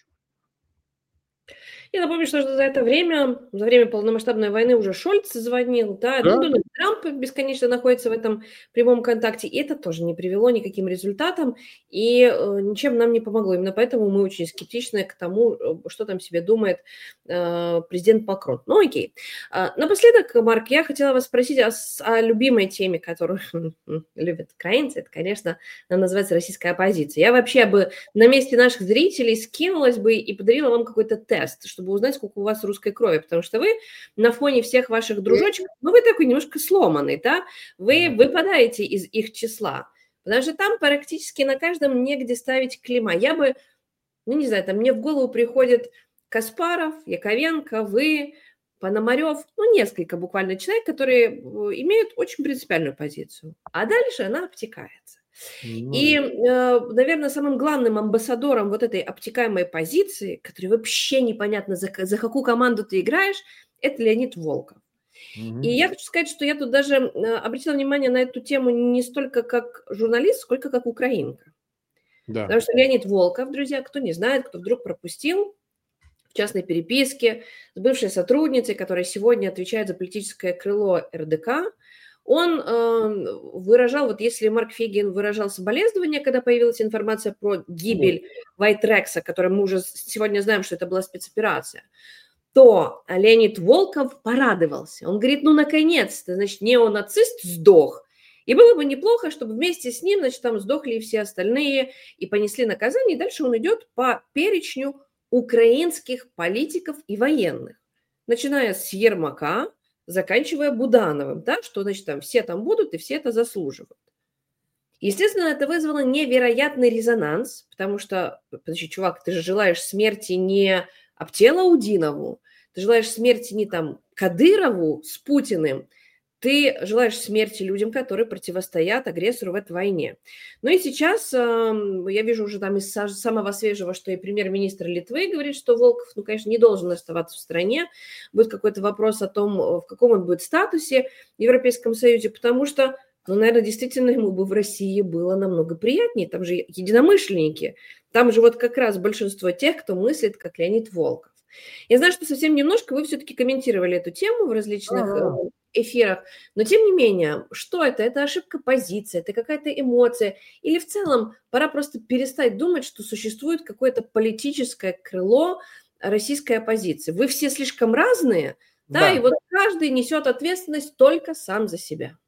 Speaker 1: Я напомню, что за это время, за время полномасштабной войны уже Шольц звонил, да,
Speaker 2: Да.
Speaker 1: ну, Дональд Трамп бесконечно находится в этом прямом контакте, и это тоже не привело никаким результатам, и э, ничем нам не помогло. Именно поэтому мы очень скептичны к тому, э, что там себе думает э, президент Макрон. Ну, окей. А, напоследок, Марк, я хотела вас спросить о, о любимой теме, которую любят украинцы, это, конечно, она называется российская оппозиция. Я вообще бы на месте наших зрителей скинулась бы и подарила вам какой-то тест, чтобы узнать, сколько у вас русской крови, потому что вы на фоне всех ваших дружочков, ну, вы такой немножко сломанный, да, вы выпадаете из их числа, потому что там практически на каждом негде ставить клейма. Я бы, ну, не знаю, там мне в голову приходит Каспаров, Яковенко, вы, Пономарев, ну, несколько буквально человек, которые имеют очень принципиальную позицию, а дальше она обтекается. И, э, наверное, самым главным амбассадором вот этой обтекаемой позиции, которой вообще непонятно, за, за какую команду ты играешь, это Леонид Волков. Mm-hmm. И я хочу сказать, что я тут даже обратила внимание на эту тему не столько как журналист, сколько как украинка. Да. Потому что Леонид Волков, друзья, кто не знает, кто вдруг пропустил, в частной переписке с бывшей сотрудницей, которая сегодня отвечает за политическое крыло эр дэ ка, он э, выражал, вот если Марк Фейгин выражал соболезнования, когда появилась информация про гибель Вайтрекса, которую мы уже сегодня знаем, что это была спецоперация, то Леонид Волков порадовался. Он говорит, ну, наконец-то, значит, неонацист сдох. И было бы неплохо, чтобы вместе с ним, значит, там сдохли и все остальные, и понесли наказание. И дальше он идет по перечню украинских политиков и военных, начиная с Ермака, заканчивая Будановым, да, что, значит, там все там будут и все это заслуживают. Естественно, это вызвало невероятный резонанс, потому что, подожди, чувак, ты же желаешь смерти не Аптелаудинову, ты желаешь смерти не там Кадырову с Путиным, ты желаешь смерти людям, которые противостоят агрессору в этой войне. Ну и сейчас э, я вижу уже там из самого свежего, что и премьер-министр Литвы говорит, что Волков, ну, конечно, не должен оставаться в стране. Будет какой-то вопрос о том, в каком он будет статусе в Европейском Союзе, потому что, ну, наверное, действительно ему бы в России было намного приятнее. Там же единомышленники, там же вот как раз большинство тех, кто мыслит, как Леонид Волков. Я знаю, что совсем немножко вы все-таки комментировали эту тему в различных Uh-huh. эфирах, но тем не менее, что это? Это ошибка позиции, это какая-то эмоция? Или в целом пора просто перестать думать, что существует какое-то политическое крыло российской оппозиции? Вы все слишком разные, да, да и вот каждый несет ответственность только сам за себя.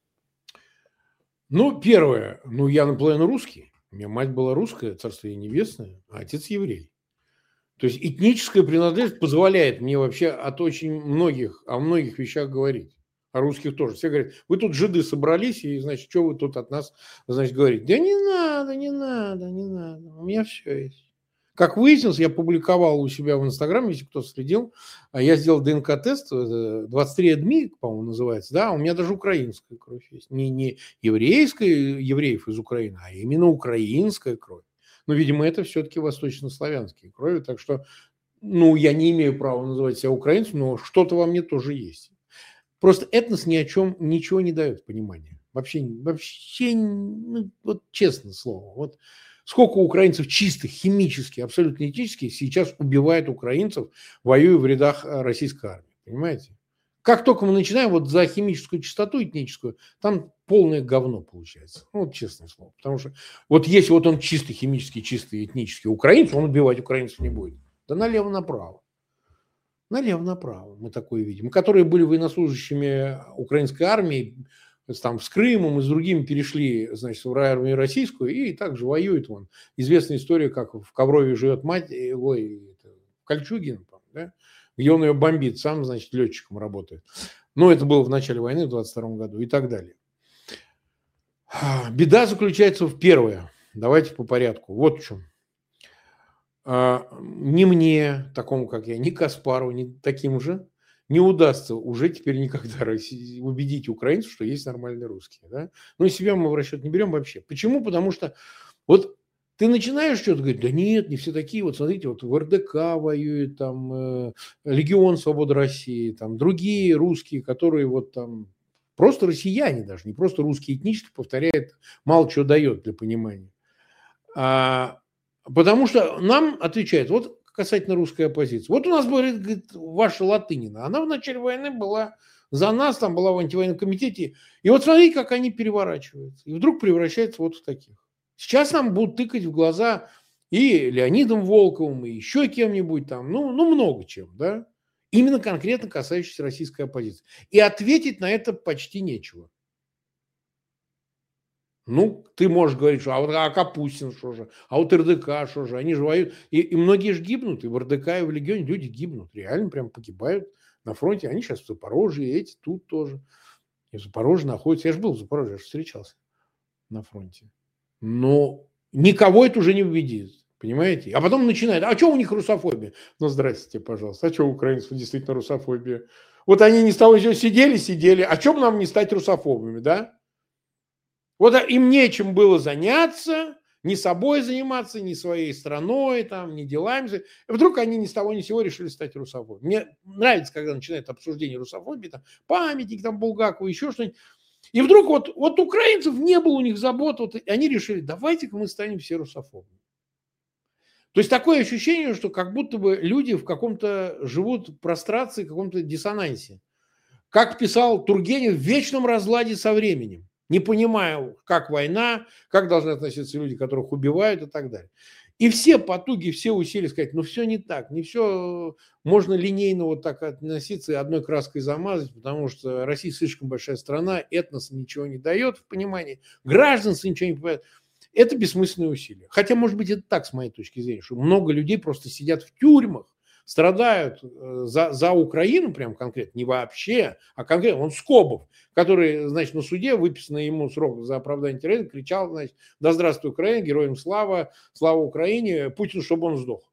Speaker 2: Ну, первое, ну, я наполовину русский, у меня мать была русская, царство ей небесное, а отец еврей. То есть этническая принадлежность позволяет мне вообще от очень многих, о многих вещах говорить. О русских тоже. Все говорят, вы тут жиды собрались, и, значит, что вы тут от нас, значит, говорите? Да не надо, не надо, не надо. У меня все есть. Как выяснилось, я публиковал у себя в Инстаграме, если кто следил, я сделал дэ эн ка-тест, двадцать три эдми, по-моему, называется, да, у меня даже украинская кровь есть. Не, не еврейская, евреев из Украины, а именно украинская кровь. Но, видимо, это все-таки восточнославянские крови, так что, ну, я не имею права называть себя украинцем, но что-то во мне тоже есть. Просто этнос ни о чем, ничего не дает понимания. Вообще, вообще, ну, вот честное слово, вот сколько украинцев чистых, химически, абсолютно этически сейчас убивает украинцев, воюя в рядах российской армии, понимаете? Как только мы начинаем вот за химическую чистоту этническую, там полное говно получается. Ну, вот честное слово. Потому что вот если вот он чистый, химически чистый, этнический украинец, он убивать украинцев не будет. Да налево-направо. Налево-направо мы такое видим. Которые были военнослужащими украинской армии, там с Крымом и с другими перешли, значит, в армию российскую и также воюет он. Известная история, как в Коврове живет мать, ой, Кольчугин, да? Где он ее бомбит, сам, значит, летчиком работает. Но это было в начале войны, в двадцать втором году и так далее. Беда заключается в первое. Давайте по порядку. Вот в чем. Ни мне, такому как я, ни Каспару, ни таким же, не удастся уже теперь никогда убедить украинцев, что есть нормальные русские. Да? Ну и себя мы в расчет не берем вообще. Почему? Потому что вот ты начинаешь что-то говорить, да нет, не все такие, вот смотрите, вот в эр дэ ка воюет, там, э, Легион Свободы России, там, другие русские, которые вот там, просто россияне даже, не просто русские этнически, повторяет, мало чего дает для понимания. А, потому что нам отвечает, вот касательно русской оппозиции, вот у нас, говорит, говорит, ваша Латынина, она в начале войны была за нас, там была в антивоенном комитете, и вот смотрите, как они переворачиваются, и вдруг превращаются вот в таких. Сейчас нам будут тыкать в глаза и Леонидом Волковым, и еще кем-нибудь там, ну, ну много чем, да, именно конкретно касающийся российской оппозиции. И ответить на это почти нечего. Ну, ты можешь говорить, что а вот а Капустин что же, а вот эр дэ ка что же, они же воюют. И, и многие же гибнут, и в эр дэ ка, и в Легионе люди гибнут, реально прям погибают на фронте. Они сейчас в Запорожье, эти тут тоже. И в Запорожье находятся. Я же был в Запорожье, я же встречался на фронте. Но никого это уже не убедит, понимаете? А потом начинает, а что у них русофобия? Ну, здрасте, пожалуйста, а что у украинцев действительно русофобия? Вот они не с того еще сидели, сидели, а чем нам не стать русофобами, да? Вот им нечем было заняться, ни собой заниматься, ни своей страной, там, ни делами. И вдруг они ни с того ни с сего решили стать русофобами. Мне нравится, когда начинает обсуждение русофобии, там, памятник там, Булгакову, еще что-нибудь. И вдруг вот, вот украинцев не было у них забот, вот они решили, давайте-ка мы станем все русофобами. То есть такое ощущение, что как будто бы люди в каком-то живут в прострации, в каком-то диссонансе. Как писал Тургенев, в вечном разладе со временем. Не понимая, как война, как должны относиться люди, которых убивают и так далее. И все потуги, все усилия сказать, ну все не так, не все можно линейно вот так относиться и одной краской замазать, потому что Россия слишком большая страна, этнос ничего не дает в понимании, гражданство ничего не понимает. Это бессмысленные усилия. Хотя, может быть, это так, с моей точки зрения, что много людей просто сидят в тюрьмах, страдают за, за Украину, прям конкретно, не вообще, а конкретно. Он Скобов, который, значит, на суде, выписанный ему срок за оправдание терроризма, кричал, значит, да здравствуй Украина, героям слава, слава Украине, Путин, чтобы он сдох.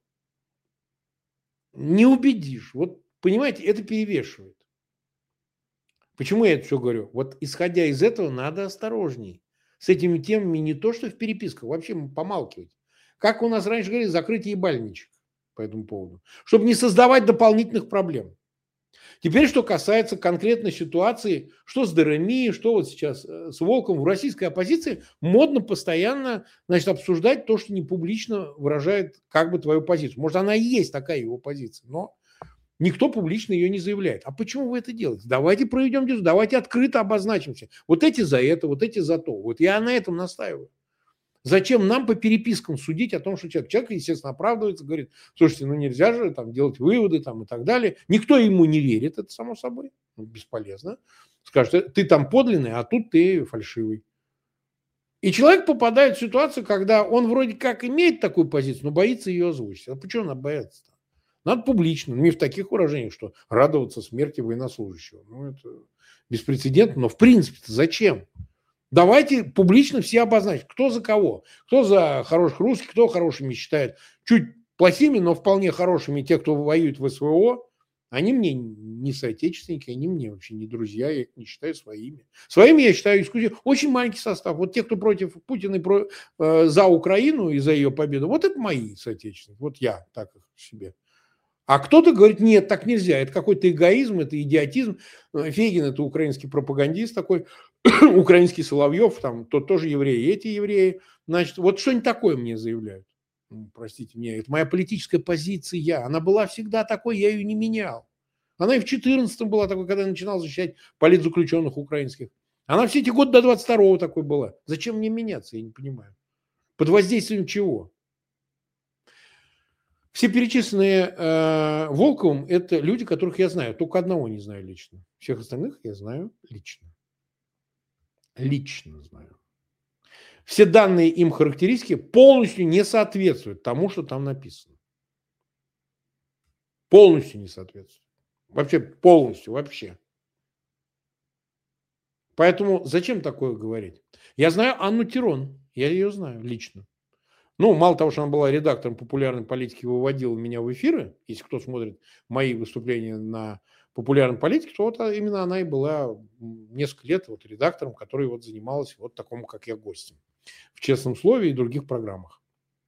Speaker 2: Не убедишь. Вот, понимаете, это перевешивает. Почему я это все говорю? Вот, исходя из этого, надо осторожней. С этими темами не то, что в переписках, вообще помалкивать. Как у нас раньше говорили, закрыть ебальничек по этому поводу, чтобы не создавать дополнительных проблем. Теперь, что касается конкретной ситуации, что с ДРМИ, что вот сейчас с Волковым, в российской оппозиции модно постоянно, значит, обсуждать то, что не публично выражает как бы твою позицию. Может, она и есть такая его позиция, но никто публично ее не заявляет. А почему вы это делаете? Давайте проведем дискуссию, давайте открыто обозначимся. Вот эти за это, вот эти за то. Вот я на этом настаиваю. Зачем нам по перепискам судить о том, что человек, человек, естественно, оправдывается, говорит, слушайте, ну нельзя же там делать выводы там и так далее. Никто ему не верит, это само собой, ну, бесполезно. Скажет, ты там подлинный, а тут ты фальшивый. И человек попадает в ситуацию, когда он вроде как имеет такую позицию, но боится ее озвучить. А почему надо бояться-то? Надо публично, не в таких выражениях, что радоваться смерти военнослужащего. Ну, это беспрецедентно, но в принципе-то зачем? Давайте публично все обозначить, кто за кого. Кто за хороших русских, кто хорошими считает. Чуть плохими, но вполне хорошими те, кто воюет в СВО. Они мне не соотечественники, они мне вообще не друзья, я их не считаю своими. Своими я считаю исключительно очень маленький состав. Вот те, кто против Путина и про, э, за Украину и за ее победу, вот это мои соотечественники. Вот я так их себе. А кто-то говорит, нет, так нельзя, это какой-то эгоизм, это идиотизм. Фейгин – это украинский пропагандист такой, украинский Соловьев, там, тот тоже евреи, эти евреи. Значит, вот что-нибудь такое мне заявляют. Ну, простите меня, это моя политическая позиция, она была всегда такой, я ее не менял. Она и в четырнадцатом была такой, когда я начинал защищать политзаключенных украинских. Она все эти годы до двадцать второго такой была. Зачем мне меняться, я не понимаю. Под воздействием чего? Все перечисленные э, Волковым – это люди, которых я знаю. Только одного не знаю лично. Всех остальных я знаю лично. Лично знаю. Все данные им характеристики полностью не соответствуют тому, что там написано. Полностью не соответствуют. Вообще полностью, вообще. Поэтому зачем такое говорить? Я знаю Анну Тирон. Я ее знаю лично. Ну, мало того, что она была редактором популярной политики, выводила меня в эфиры, если кто смотрит мои выступления на популярной политике, то вот именно она и была несколько лет вот редактором, который вот занималась вот такому, как я, гостем в «Честном слове» и других программах.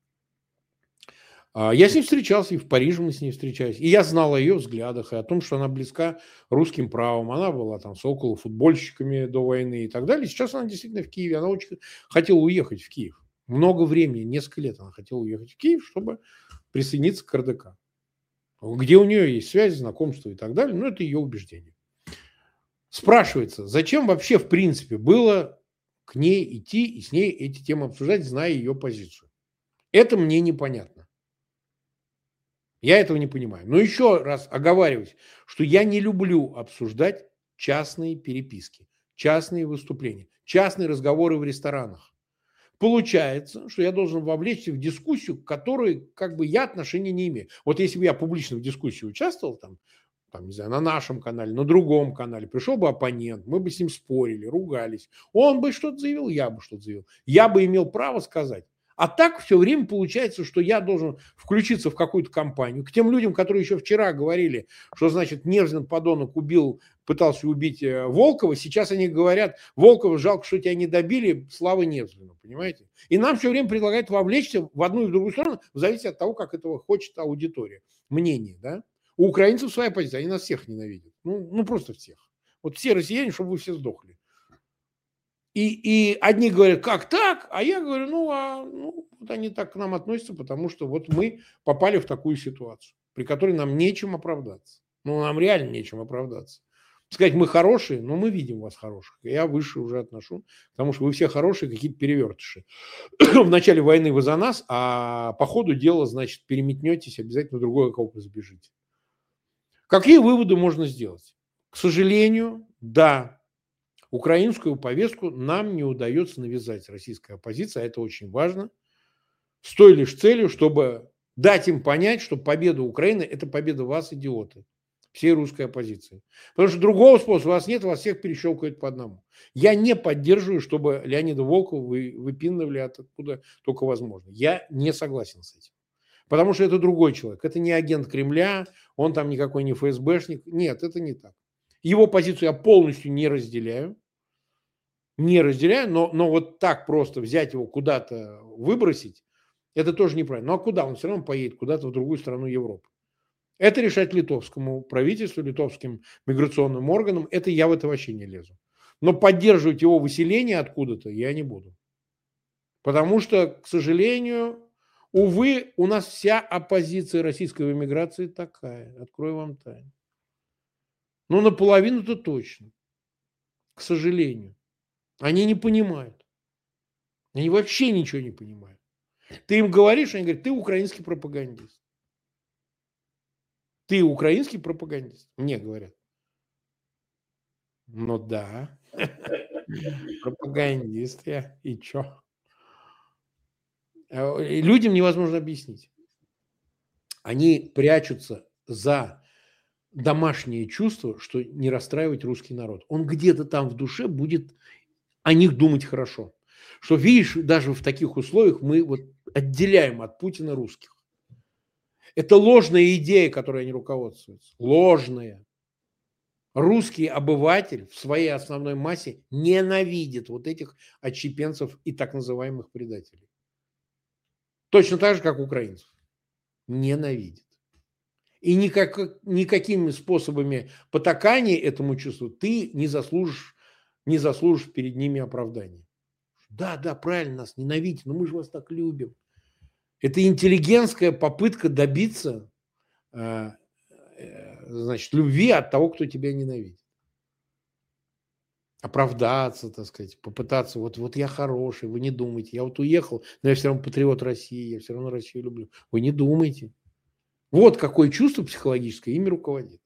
Speaker 2: Я с ней встречался, и в Париже мы с ней встречались. И я знал о ее взглядах, и о том, что она близка русским правам. Она была там с около футбольщиками до войны и так далее. Сейчас она действительно в Киеве. Она очень хотела уехать в Киев. Много времени, несколько лет она хотела уехать в Киев, чтобы присоединиться к эр дэ ка. Где у нее есть связи, знакомства и так далее. Но это ее убеждение. Спрашивается, зачем вообще в принципе было к ней идти и с ней эти темы обсуждать, зная ее позицию. Это мне непонятно. Я этого не понимаю. Но еще раз оговариваюсь, что я не люблю обсуждать частные переписки, частные выступления, частные разговоры в ресторанах. Получается, что я должен вовлечься в дискуссию, к которой как бы я отношения не имею. Вот если бы я публично в дискуссии участвовал, там, там, не знаю, на нашем канале, на другом канале, пришел бы оппонент, мы бы с ним спорили, ругались, он бы что-то заявил, я бы что-то заявил. Я бы имел право сказать. А так все время получается, что я должен включиться в какую-то кампанию. К тем людям, которые еще вчера говорили, что, значит, Невзин, подонок, убил, пытался убить Волкова, сейчас они говорят, Волкова, жалко, что тебя не добили, слава Невзину, понимаете? И нам все время предлагают вовлечься в одну и в другую сторону, в зависимости от того, как этого хочет аудитория. Мнение, да? У украинцев своя позиция, они нас всех ненавидят. Ну, ну просто всех. Вот все россияне, чтобы вы все сдохли. И, и одни говорят, как так? А я говорю, ну, а, ну, вот они так к нам относятся, потому что вот мы попали в такую ситуацию, при которой нам нечем оправдаться. Ну, нам реально нечем оправдаться. Сказать, мы хорошие, но мы видим вас хороших. Я выше уже отношу, потому что вы все хорошие, какие-то перевертыши. В начале войны вы за нас, а по ходу дела, значит, переметнетесь, обязательно в другой окоп забежите. Какие выводы можно сделать? К сожалению, да, украинскую повестку нам не удается навязать российская оппозиция, а это очень важно, с той лишь целью, чтобы дать им понять, что победа Украины – это победа вас, идиоты, всей русской оппозиции. Потому что другого способа у вас нет, вас всех перещелкают по одному. Я не поддерживаю, чтобы Леонида Волкова вы, выпинывали откуда только возможно. Я не согласен с этим. Потому что это другой человек. Это не агент Кремля, он там никакой не эф эс бэшник. Нет, это не так. Его позицию я полностью не разделяю. Не разделяю, но, но вот так просто взять его куда-то выбросить, это тоже неправильно. Ну а куда? Он все равно поедет куда-то в другую страну Европы. Это решать литовскому правительству, литовским миграционным органам. Это я в это вообще не лезу. Но поддерживать его выселение откуда-то я не буду. Потому что, к сожалению, увы, у нас вся оппозиция российской эмиграции такая. Открою вам тайну. Ну, наполовину-то точно. К сожалению. Они не понимают. Они вообще ничего не понимают. Ты им говоришь, они говорят, ты украинский пропагандист. Ты украинский пропагандист? Мне говорят. Ну да. Пропагандист я. И чё? Людям невозможно объяснить. Они прячутся за домашнее чувство, что не расстраивать русский народ. Он где-то там в душе будет о них думать хорошо. Что, видишь, даже в таких условиях мы вот отделяем от Путина русских. Это ложная идея, которой они руководствуются. Ложная. Русский обыватель в своей основной массе ненавидит вот этих отщепенцев и так называемых предателей. Точно так же, как украинцев. Ненавидит. И никак, никакими способами потакания этому чувству ты не заслужишь, не заслужишь перед ними оправдания. Да, да, правильно, нас ненавидите, но мы же вас так любим. Это интеллигентская попытка добиться э, э, значит, любви от того, кто тебя ненавидит. Оправдаться, так сказать, попытаться, вот, вот я хороший, вы не думайте, я вот уехал, но я все равно патриот России, я все равно Россию люблю. Вы не думайте. Вот какое чувство психологическое ими руководит.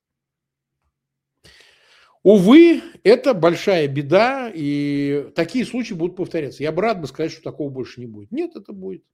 Speaker 2: Увы, это большая беда, и такие случаи будут повторяться. Я бы рад бы сказать, что такого больше не будет. Нет, это будет.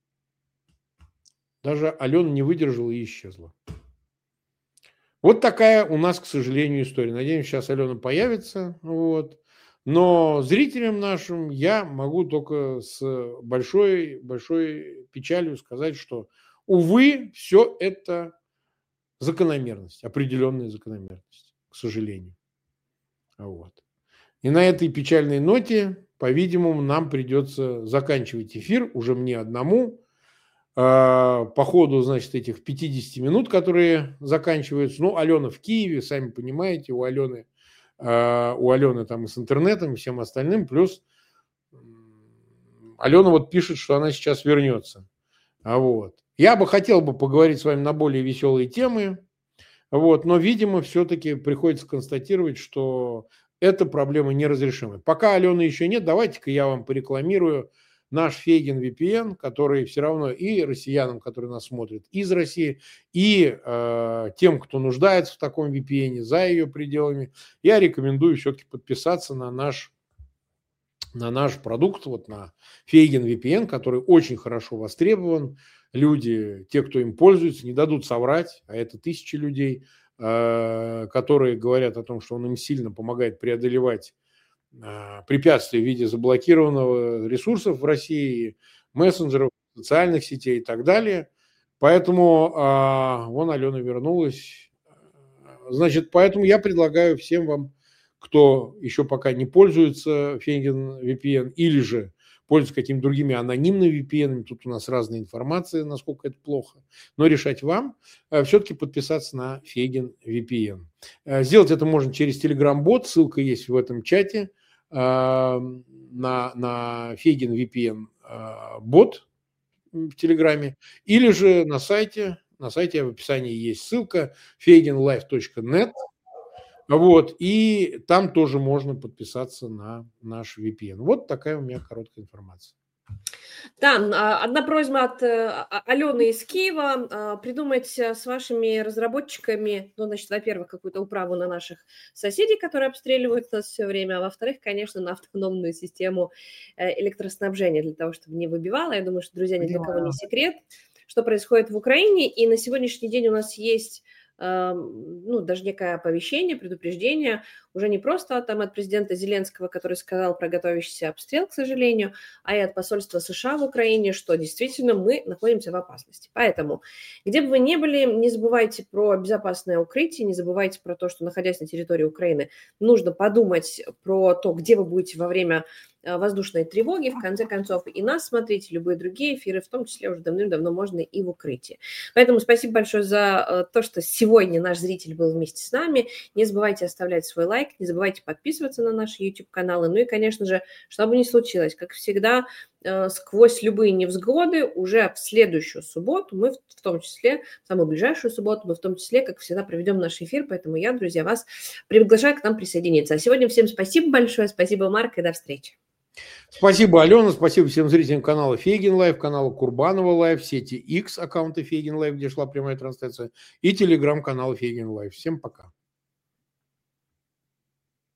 Speaker 2: Даже Алена не выдержала и исчезла. Вот такая у нас, к сожалению, история. Надеемся, сейчас Алена появится. Вот. Но зрителям нашим я могу только с большой, большой печалью сказать, что, увы, все это закономерность, определенная закономерность, к сожалению. Вот. И на этой печальной ноте, по-видимому, нам придется заканчивать эфир, уже мне одному. по ходу, значит, этих пятидесяти минут, которые заканчиваются. Ну, Алена в Киеве, сами понимаете, у Алены, у Алены там и с интернетом, и всем остальным. Плюс Алена вот пишет, что она сейчас вернется. Вот. Я бы хотел бы поговорить с вами на более веселые темы, вот, но, видимо, все-таки приходится констатировать, что эта проблема неразрешимая. Пока Алены еще нет, давайте-ка я вам порекламирую наш Фейгин ви пи эн, который все равно и россиянам, которые нас смотрят из России, и э, тем, кто нуждается в таком ви пи эн за ее пределами, я рекомендую все-таки подписаться на наш, на наш продукт, вот на Фейгин ви пи эн, который очень хорошо востребован. Люди, те, кто им пользуется, не дадут соврать, а это тысячи людей, э, которые говорят о том, что он им сильно помогает преодолевать препятствия в виде заблокированного ресурсов в России, мессенджеров, социальных сетей и так далее. Поэтому а, вон Алена вернулась. Значит, поэтому я предлагаю всем вам, кто еще пока не пользуется Фейгин ви пи эн или же пользуется какими-то другими анонимными ви пи эн, тут у нас разная информация, насколько это плохо, но решать вам, все-таки подписаться на Фейгин ви пи эн. Сделать это можно через Telegram-бот, ссылка есть в этом чате, на, на Фейгин ви пи эн бот в Телеграме, или же на сайте, на сайте в описании есть ссылка фейгин лайф точка нет, вот, и там тоже можно подписаться на наш ви пи эн. Вот такая у меня короткая информация.
Speaker 1: Да, одна просьба от Алены из Киева. Придумать с вашими разработчиками, ну, значит, во-первых, какую-то управу на наших соседей, которые обстреливают нас все время, а во-вторых, конечно, на автономную систему электроснабжения для того, чтобы не выбивало. Я думаю, что, друзья, ни для кого не секрет, что происходит в Украине. И на сегодняшний день у нас есть, ну, даже некое оповещение, предупреждение, уже не просто там от президента Зеленского, который сказал про готовящийся обстрел, к сожалению, а и от посольства США в Украине, что действительно мы находимся в опасности. Поэтому, где бы вы ни были, не забывайте про безопасное укрытие, не забывайте про то, что, находясь на территории Украины, нужно подумать про то, где вы будете во время воздушной тревоги, в конце концов, и нас смотрите, любые другие эфиры, в том числе уже давным-давно можно и в укрытии. Поэтому спасибо большое за то, что сегодня наш зритель был вместе с нами. Не забывайте оставлять свой лайк, не забывайте подписываться на наши YouTube-каналы. Ну и, конечно же, что бы ни случилось, как всегда, сквозь любые невзгоды уже в следующую субботу, мы в том числе, в самую ближайшую субботу, мы в том числе, как всегда, проведем наш эфир, поэтому я, друзья, вас приглашаю к нам присоединиться. А сегодня всем спасибо большое, спасибо, Марк, и до встречи.
Speaker 2: Спасибо, Алена, спасибо всем зрителям канала Фейгин Лайв, канала Курбанова Лайв, сети X аккаунта Фейгин Лайв, где шла прямая трансляция, и телеграм-канала Фейгин Лайв. Всем пока.